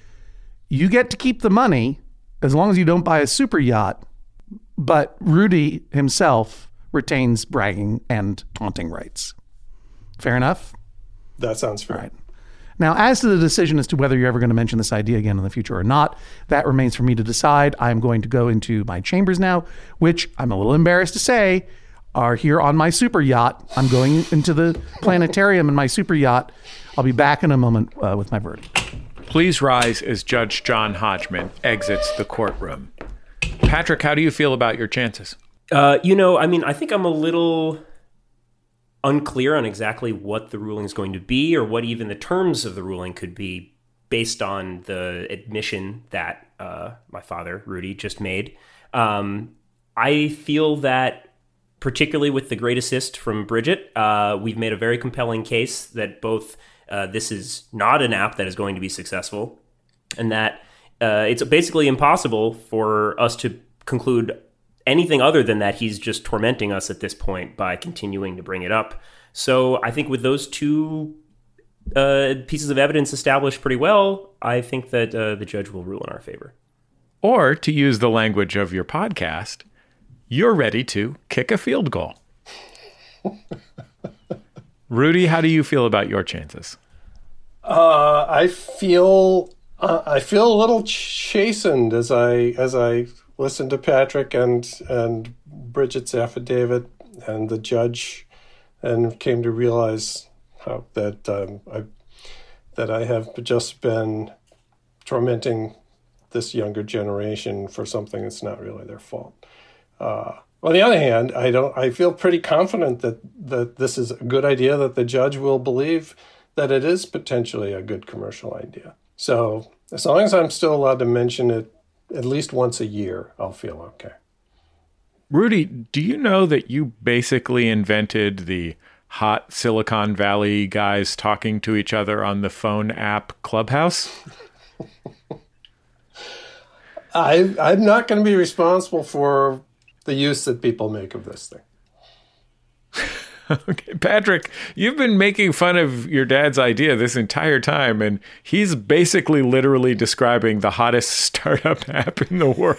you get to keep the money as long as you don't buy a super yacht, but Rudy himself retains bragging and taunting rights. Fair enough? That sounds fair. All right. Now, as to the decision as to whether you're ever going to mention this idea again in the future or not, that remains for me to decide. I'm going to go into my chambers now, which I'm a little embarrassed to say are here on my super yacht. I'm going into the planetarium in my super yacht. I'll be back in a moment uh, with my verdict. Please rise as Judge John Hodgman exits the courtroom. Patrick, how do you feel about your chances? Uh, you know, I mean, I think I'm a little unclear on exactly what the ruling is going to be or what even the terms of the ruling could be based on the admission that uh, my father, Rudy, just made. Um, I feel that particularly with the great assist from Bridget, uh, we've made a very compelling case that both uh, this is not an app that is going to be successful and that uh, it's basically impossible for us to conclude anything other than that he's just tormenting us at this point by continuing to bring it up. So I think with those two uh, pieces of evidence established pretty well, I think that uh, the judge will rule in our favor. Or to use the language of your podcast, you're ready to kick a field goal. Rudy, how do you feel about your chances? Uh, I feel uh, I feel a little chastened as I as I listen to Patrick and and Bridget's affidavit and the judge, and came to realize how that um, I that I have just been tormenting this younger generation for something that's not really their fault. Uh, on the other hand, I don't. I feel pretty confident that that this is a good idea. That the judge will believe that it is potentially a good commercial idea. So as long as I'm still allowed to mention it at least once a year, I'll feel okay. Rudy, do you know that you basically invented the hot Silicon Valley guys talking to each other on the phone app Clubhouse? I, I'm not going to be responsible for the use that people make of this thing. Okay, Patrick, you've been making fun of your dad's idea this entire time, and he's basically literally describing the hottest startup app in the world.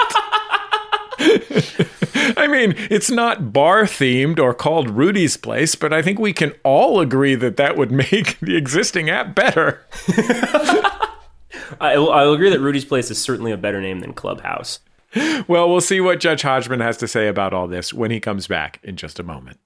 I mean, it's not bar-themed or called Rudy's Place, but I think we can all agree that that would make the existing app better. I, I'll agree that Rudy's Place is certainly a better name than Clubhouse. Well, we'll see what Judge Hodgman has to say about all this when he comes back in just a moment.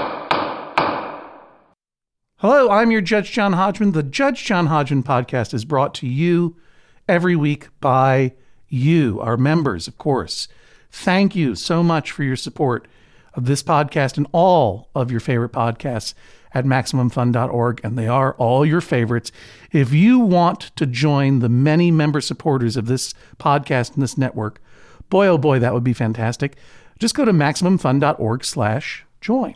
Hello, I'm your Judge John Hodgman. The Judge John Hodgman podcast is brought to you every week by you, our members, of course. Thank you so much for your support of this podcast and all of your favorite podcasts at Maximum Fun dot org, and they are all your favorites. If you want to join the many member supporters of this podcast and this network, boy, oh boy, that would be fantastic. Just go to Maximum Fun dot org slash join.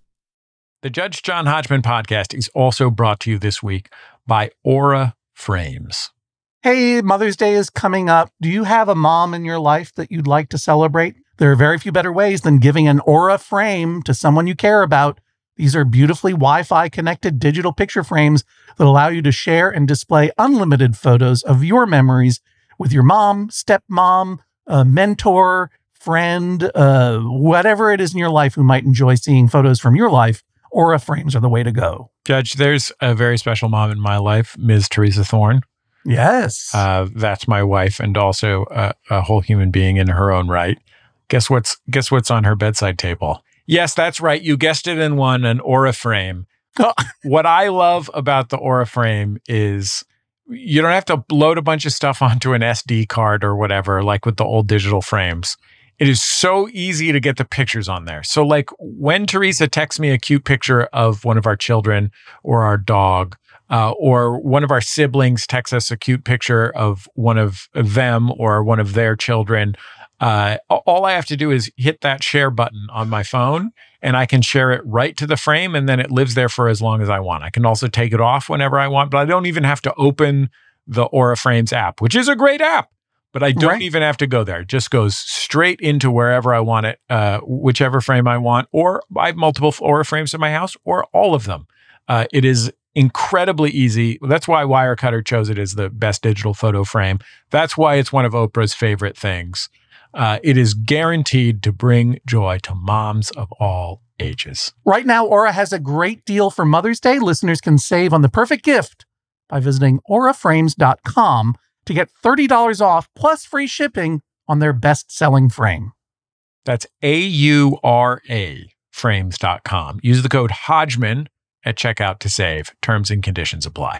The Judge John Hodgman podcast is also brought to you this week by Aura Frames. Hey, Mother's Day is coming up. Do you have a mom in your life that you'd like to celebrate? There are very few better ways than giving an Aura frame to someone you care about. These are beautifully Wi-Fi connected digital picture frames that allow you to share and display unlimited photos of your memories with your mom, stepmom, a mentor, friend, uh, whatever it is in your life who might enjoy seeing photos from your life. Aura frames are the way to go. Judge, there's a very special mom in my life, Miz Teresa Thorne. Yes. Uh, that's my wife and also a, a whole human being in her own right. Guess what's guess what's on her bedside table? Yes, that's right. You guessed it in one, an Aura frame. What I love about the Aura frame is you don't have to load a bunch of stuff onto an S D card or whatever, like with the old digital frames. It is so easy to get the pictures on there. So like when Teresa texts me a cute picture of one of our children or our dog, uh, or one of our siblings texts us a cute picture of one of them or one of their children, uh, all I have to do is hit that share button on my phone and I can share it right to the frame and then it lives there for as long as I want. I can also take it off whenever I want, but I don't even have to open the Aura Frames app, which is a great app. But I don't right. even have to go there. It just goes straight into wherever I want it, uh, whichever frame I want, or I have multiple Aura frames in my house, or all of them. Uh, it is incredibly easy. That's why Wirecutter chose it as the best digital photo frame. That's why it's one of Oprah's favorite things. Uh, it is guaranteed to bring joy to moms of all ages. Right now, Aura has a great deal for Mother's Day. Listeners can save on the perfect gift by visiting aura frames dot com to get thirty dollars off plus free shipping on their best-selling frame. That's A U R A frames dot com. Use the code Hodgman at checkout to save. Terms and conditions apply.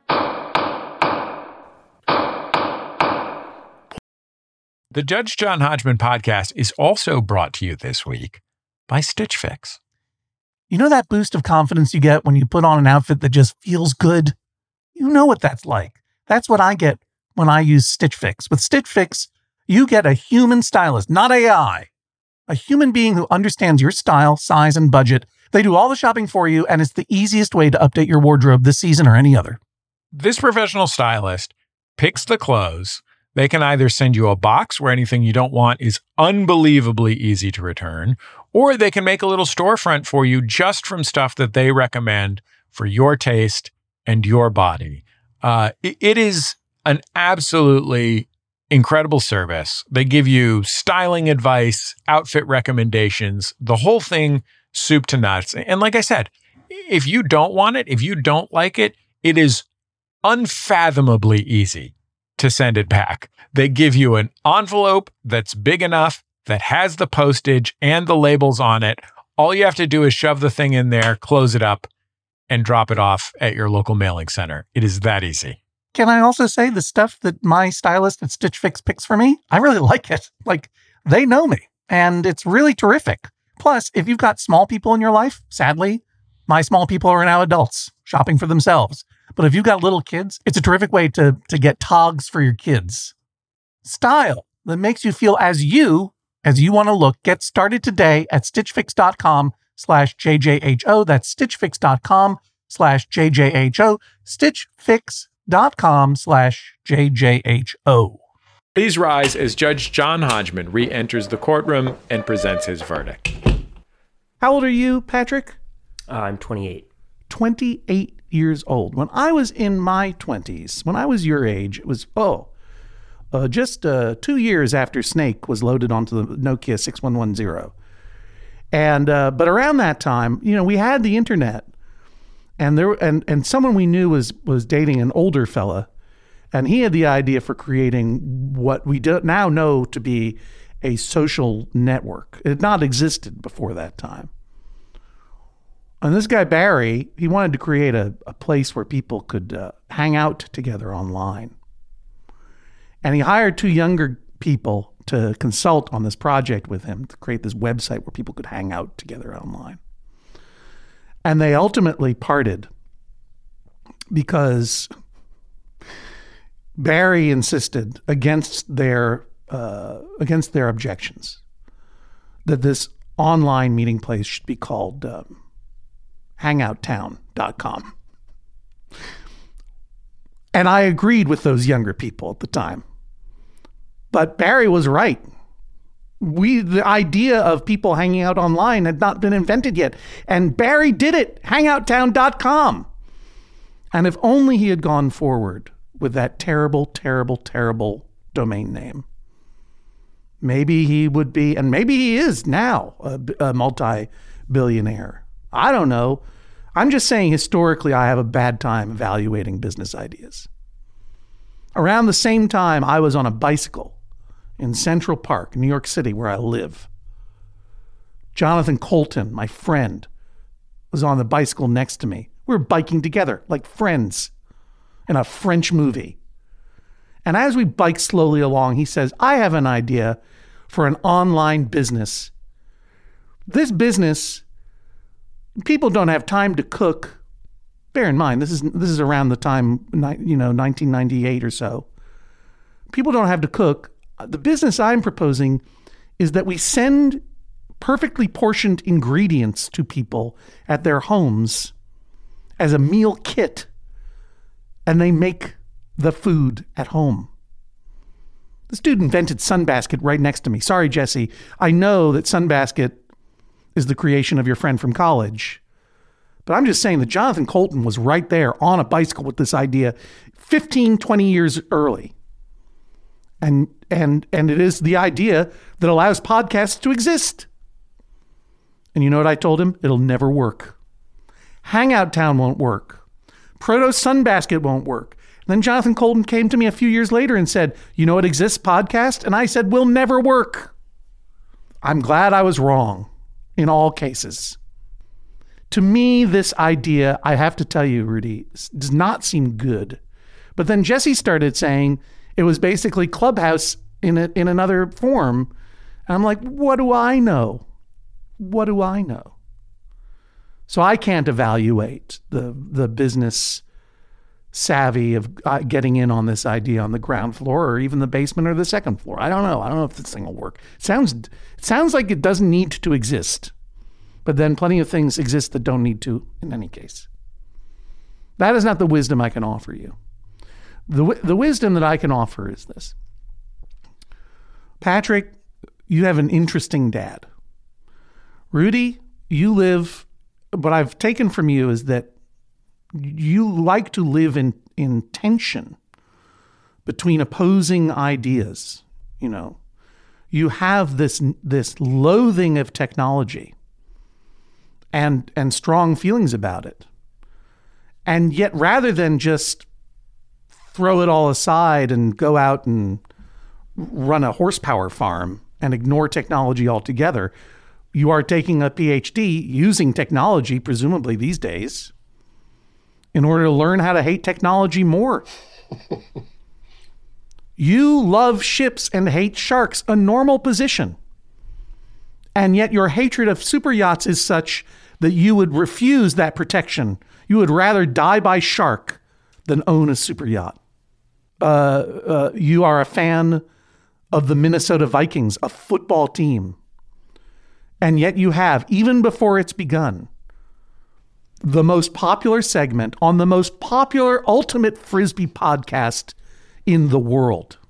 The Judge John Hodgman podcast is also brought to you this week by Stitch Fix. You know that boost of confidence you get when you put on an outfit that just feels good? You know what that's like. That's what I get when I use Stitch Fix. With Stitch Fix, you get a human stylist, not A I. A human being who understands your style, size, and budget. They do all the shopping for you, and it's the easiest way to update your wardrobe this season or any other. This professional stylist picks the clothes. They can either send you a box where anything you don't want is unbelievably easy to return, or they can make a little storefront for you just from stuff that they recommend for your taste and your body. Uh, it, it is an absolutely incredible service. They give you styling advice, outfit recommendations, the whole thing soup to nuts. And like I said, if you don't want it, if you don't like it, it is unfathomably easy to send it back. They give you an envelope that's big enough, that has the postage and the labels on it. All you have to do is shove the thing in there, close it up, and drop it off at your local mailing center. It is that easy. Can I also say the stuff that my stylist at Stitch Fix picks for me? I really like it. Like, they know me, and it's really terrific. Plus, if you've got small people in your life, sadly, my small people are now adults shopping for themselves. But if you've got little kids, it's a terrific way to, to get togs for your kids. Style that makes you feel as you, as you want to look. Get started today at stitch fix dot com slash JJHO. That's stitchfix.com slash JJHO. Stitchfix.com slash JJHO. Please rise as Judge John Hodgman re-enters the courtroom and presents his verdict. How old are you, Patrick? Uh, I'm twenty-eight. twenty-eight years old. When I was in my twenties, when I was your age, it was, oh, uh, just uh, two years after Snake was loaded onto the Nokia six one one zero. And, uh, but around that time, you know, we had the internet, and there, and, and someone we knew was, was dating an older fella, and he had the idea for creating what we do now know to be a social network. It had not existed before that time. And this guy, Barry, he wanted to create a, a place where people could uh, hang out together online. And he hired two younger people to consult on this project with him, to create this website where people could hang out together online. And they ultimately parted because Barry insisted against their uh, against their objections that this online meeting place should be called um, hangout town dot com. And I agreed with those younger people at the time. But Barry was right. We, the idea of people hanging out online had not been invented yet. And Barry did it, hangout town dot com. And if only he had gone forward with that terrible, terrible, terrible domain name, maybe he would be, and maybe he is now, a, a multi-billionaire. I don't know. I'm just saying historically I have a bad time evaluating business ideas. Around the same time, I was on a bicycle in Central Park, New York City, where I live. Jonathan Colton, my friend, was on the bicycle next to me. We were biking together like friends in a French movie. And as we bike slowly along, he says, I have an idea for an online business. This business, people don't have time to cook. Bear in mind, this is this is around the time, you know, nineteen ninety-eight or so. People don't have to cook. The business I'm proposing is that we send perfectly portioned ingredients to people at their homes as a meal kit, and they make the food at home. This dude invented Sunbasket right next to me. Sorry, Jesse. I know that Sunbasket is the creation of your friend from college. But I'm just saying that Jonathan Colton was right there on a bicycle with this idea fifteen, twenty years early. And and and it is the idea that allows podcasts to exist. And you know what I told him? It'll never work. Hangout Town won't work. Proto Sunbasket won't work. And then Jonathan Colton came to me a few years later and said, you know what exists, podcast? And I said, will never work. I'm glad I was wrong in all cases. To me, this idea, I have to tell you, Rudy, does not seem good. But then Jesse started saying it was basically Clubhouse in a, in another form. And I'm like, what do I know? What do I know? So I can't evaluate the the business savvy of uh, getting in on this idea on the ground floor or even the basement or the second floor. I don't know. I don't know if this thing will work. It sounds, it sounds like it doesn't need to exist. But then plenty of things exist that don't need to in any case. That is not the wisdom I can offer you. The, the wisdom that I can offer is this. Patrick, you have an interesting dad. Rudy, you live, what I've taken from you is that you like to live in, in tension between opposing ideas. You know, you have this, this loathing of technology and, and strong feelings about it. And yet, rather than just throw it all aside and go out and run a horsepower farm and ignore technology altogether, you are taking a P H D using technology, presumably these days, in order to learn how to hate technology more. You love ships and hate sharks, a normal position. And yet your hatred of super yachts is such that you would refuse that protection. You would rather die by shark than own a super yacht. Uh, uh, you are a fan of the Minnesota Vikings, a football team. And yet you have, even before it's begun, the most popular segment on the most popular Ultimate Frisbee podcast in the world.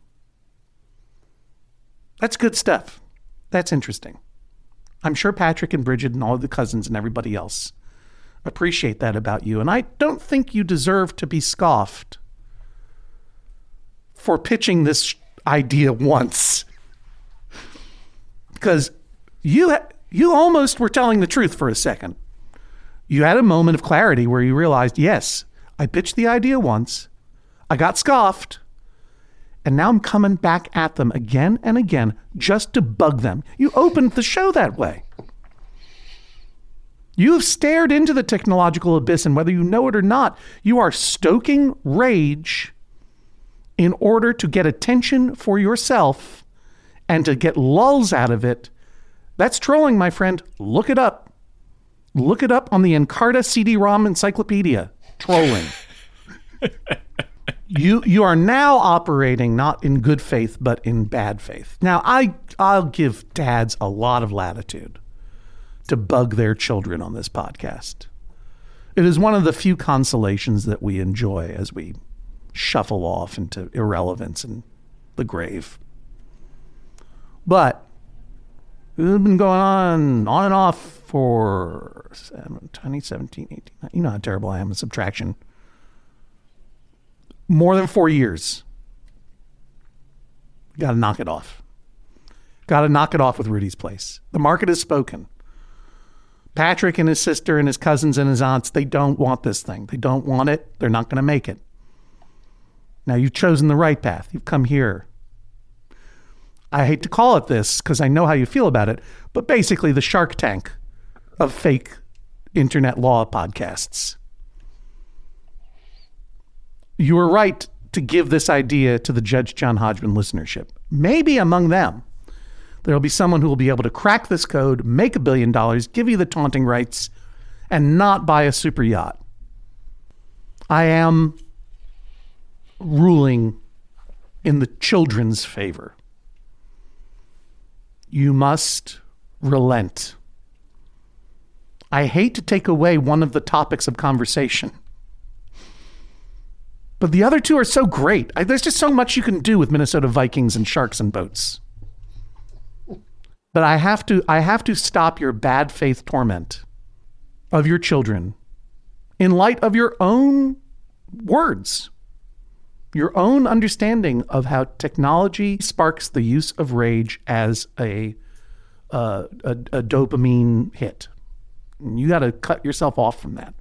That's good stuff. That's interesting. I'm sure Patrick and Bridget and all of the cousins and everybody else appreciate that about you. And I don't think you deserve to be scoffed for pitching this idea once. Because you ha- you almost were telling the truth for a second. You had a moment of clarity where you realized, yes, I pitched the idea once, I got scoffed, and now I'm coming back at them again and again just to bug them. You opened the show that way. You have stared into the technological abyss, and whether you know it or not, you are stoking rage in order to get attention for yourself and to get lulls out of it. That's trolling, my friend. Look it up. Look it up on the Encarta C D ROM encyclopedia. Trolling. you you are now operating not in good faith, but in bad faith. Now, I, I'll give dads a lot of latitude to bug their children on this podcast. It is one of the few consolations that we enjoy as we shuffle off into irrelevance and the grave. But it's been going on, on and off for twenty seventeen, eighteen. You know how terrible I am at subtraction. More than four years. Got to knock it off. Got to knock it off with Rudy's Place. The market has spoken. Patrick and his sister and his cousins and his aunts, they don't want this thing. They don't want it. They're not going to make it. Now, you've chosen the right path. You've come here. I hate to call it this because I know how you feel about it, but basically the Shark Tank of fake internet law podcasts. You were right to give this idea to the Judge John Hodgman listenership. Maybe among them, there'll be someone who will be able to crack this code, make a billion dollars, give you the taunting rights, and not buy a super yacht. I am ruling in the children's favor. You must relent. I hate to take away one of the topics of conversation, but the other two are so great. I, there's just so much you can do with Minnesota Vikings and sharks and boats. But I have to, I have to stop your bad faith torment of your children in light of your own words, your own understanding of how technology sparks the use of rage as a uh, a, a dopamine hit. And you got to cut yourself off from that.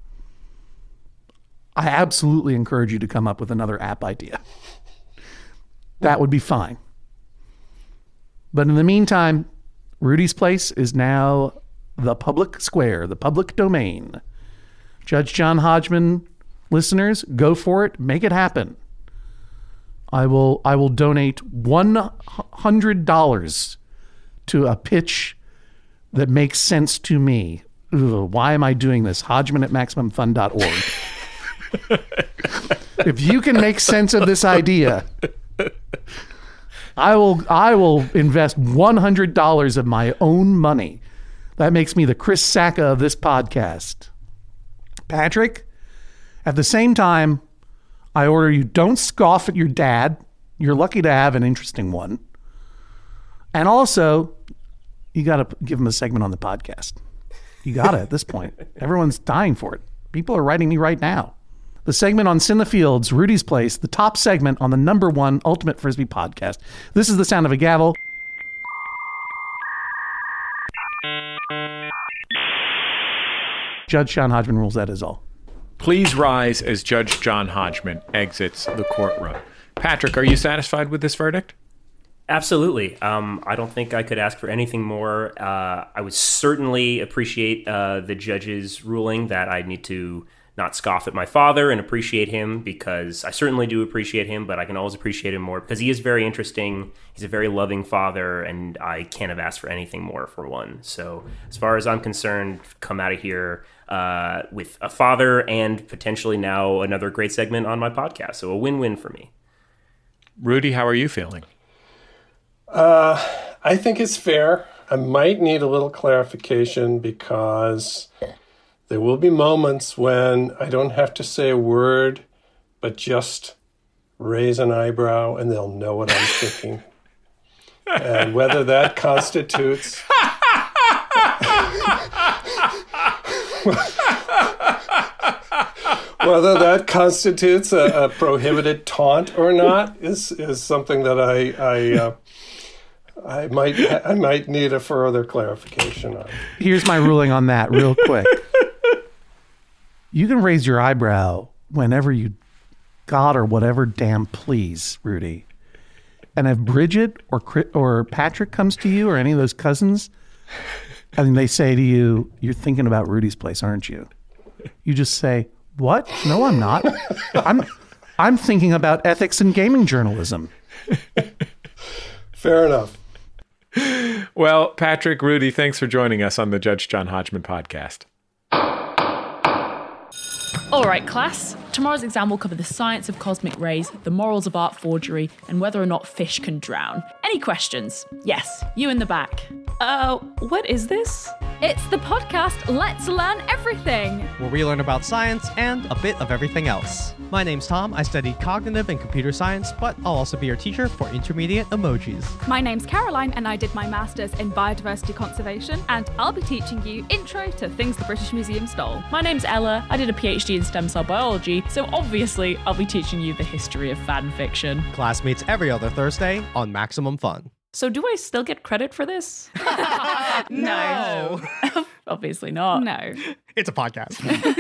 I absolutely encourage you to come up with another app idea. That would be fine. But in the meantime, Rudy's Place is now the public square, the public domain. Judge John Hodgman listeners, go for it. Make it happen. I will I will donate one hundred dollars to a pitch that makes sense to me. Ugh, why am I doing this? Hodgman at maximum fun dot org. If you can make sense of this idea, I will I will invest one hundred dollars of my own money. That makes me the Chris Sacca of this podcast. Patrick, at the same time, I order you don't scoff at your dad. You're lucky to have an interesting one. And also, you got to give him a segment on the podcast. You got to at this point. Everyone's dying for it. People are writing me right now. The segment on Sin the Fields, Rudy's Place, the top segment on the number one Ultimate Frisbee podcast. This is the sound of a gavel. Judge John Hodgman rules, that is all. Please rise as Judge John Hodgman exits the courtroom. Patrick, are you satisfied with this verdict? Absolutely. Um, I don't think I could ask for anything more. Uh, I would certainly appreciate uh, the judge's ruling that I need to not scoff at my father and appreciate him, because I certainly do appreciate him, but I can always appreciate him more because he is very interesting. He's a very loving father, and I can't have asked for anything more, for one. So as far as I'm concerned, come out of here uh, with a father and potentially now another great segment on my podcast. So a win-win for me. Rudy, how are you feeling? Uh, I think it's fair. I might need a little clarification because there will be moments when I don't have to say a word, but just raise an eyebrow and they'll know what I'm thinking. And whether that constitutes... whether that constitutes a, a prohibited taunt or not is, is something that I... I uh, I might I might need a further clarification on. Here's my ruling on that real quick. You can raise your eyebrow whenever you God or whatever damn please, Rudy. And if Bridget or or Patrick comes to you or any of those cousins and they say to you, you're thinking about Rudy's place, aren't you? You just say, what? No, I'm not. I'm I'm thinking about ethics and gaming journalism. Fair enough. Well, Patrick, Rudy, thanks for joining us on the Judge John Hodgman podcast. All right, class. Tomorrow's exam will cover the science of cosmic rays, the morals of art forgery, and whether or not fish can drown. Any questions? Yes, you in the back. Uh, what is this? It's the podcast Let's Learn Everything, where we learn about science and a bit of everything else. My name's Tom. I studied cognitive and computer science, but I'll also be your teacher for intermediate emojis. My name's Caroline, and I did my master's in biodiversity conservation, and I'll be teaching you intro to things the British Museum stole. My name's Ella. I did a PhD in stem cell biology, so obviously I'll be teaching you the history of fan fiction. Class meets every other Thursday on Maximum Fun. So do I still get credit for this? No. Obviously not. No. It's a podcast.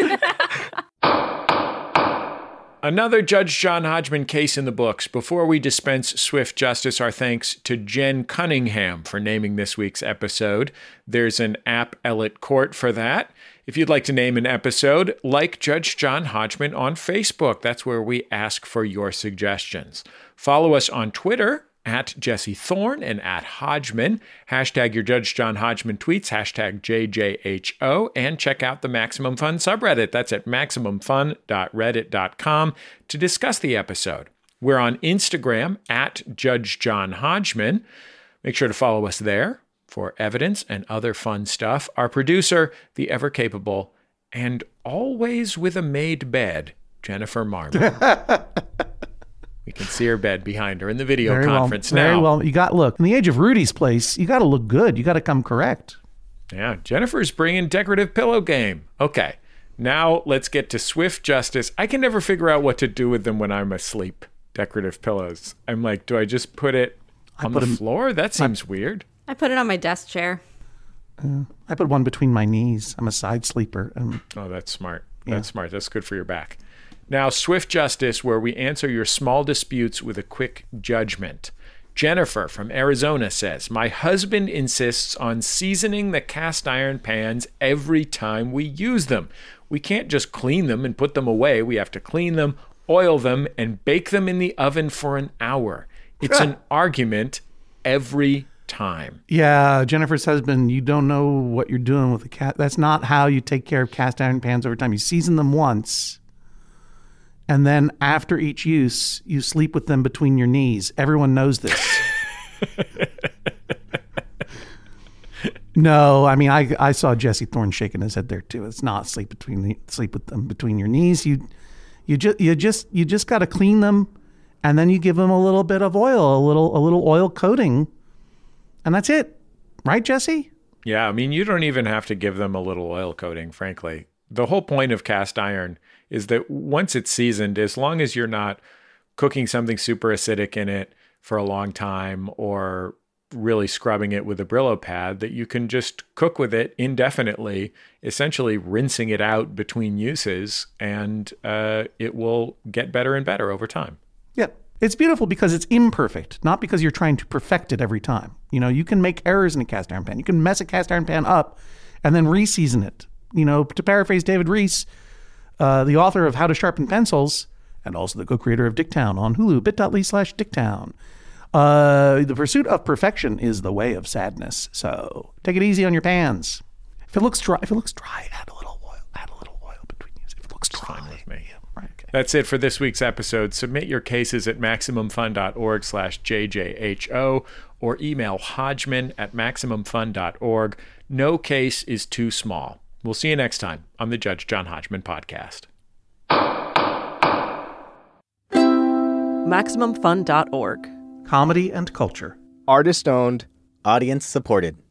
Another Judge John Hodgman case in the books. Before we dispense swift justice, our thanks to Jen Cunningham for naming this week's episode. There's an appellate court for that. If you'd like to name an episode, like Judge John Hodgman on Facebook. That's where we ask for your suggestions. Follow us on Twitter at Jesse Thorne and at Hodgman. Hashtag your Judge John Hodgman tweets, hashtag J J H O, and check out the Maximum Fun subreddit. That's at maximum fun dot reddit dot com to discuss the episode. We're on Instagram at Judge John Hodgman. Make sure to follow us there for evidence and other fun stuff. Our producer, the ever-capable, and always with a made bed, Jennifer Marmon. We can see her bed behind her in the video very conference well, now. Very well. You got, look, in the age of Rudy's place, you got to look good. You got to come correct. Yeah, Jennifer's bringing decorative pillow game. Okay, now let's get to swift justice. I can never figure out what to do with them when I'm asleep, decorative pillows. I'm like, do I just put it on put the them, floor? That seems I, weird. I put it on my desk chair. Uh, I put one between my knees. I'm a side sleeper. Um, oh, that's smart. Yeah. That's smart. That's good for your back. Now, swift justice, where we answer your small disputes with a quick judgment. Jennifer from Arizona says, my husband insists on seasoning the cast iron pans every time we use them. We can't just clean them and put them away. We have to clean them, oil them, and bake them in the oven for an hour. It's an argument every time. Yeah, Jennifer's husband, you don't know what you're doing with the cat. That's not how you take care of cast iron pans over time. You season them once. And then after each use, you sleep with them between your knees. Everyone knows this. No, I mean, I I saw Jesse Thorne shaking his head there too. It's not sleep between the, sleep with them between your knees. You you just you just you just got to clean them, and then you give them a little bit of oil, a little a little oil coating, and that's it, right, Jesse? Yeah, I mean, you don't even have to give them a little oil coating. Frankly, the whole point of cast iron is that once it's seasoned, as long as you're not cooking something super acidic in it for a long time or really scrubbing it with a Brillo pad, that you can just cook with it indefinitely, essentially rinsing it out between uses, and uh, it will get better and better over time. Yeah. It's beautiful because it's imperfect, not because you're trying to perfect it every time. You know, you can make errors in a cast iron pan. You can mess a cast iron pan up and then re-season it. You know, to paraphrase David Rees, Uh, the author of How to Sharpen Pencils, and also the co-creator of Dicktown on Hulu, bit.ly slash Dicktown. Uh, the pursuit of perfection is the way of sadness. So take it easy on your pans. If it looks dry, if it looks dry, add a little oil. Add a little oil between you. If it looks dry, fine with me. Yeah, right, okay. That's it for this week's episode. Submit your cases at maximumfun.org slash JJHO or email hodgman at maximum fun dot org. No case is too small. We'll see you next time on the Judge John Hodgman podcast. maximum fun dot org. Comedy and culture. Artist owned. Audience supported.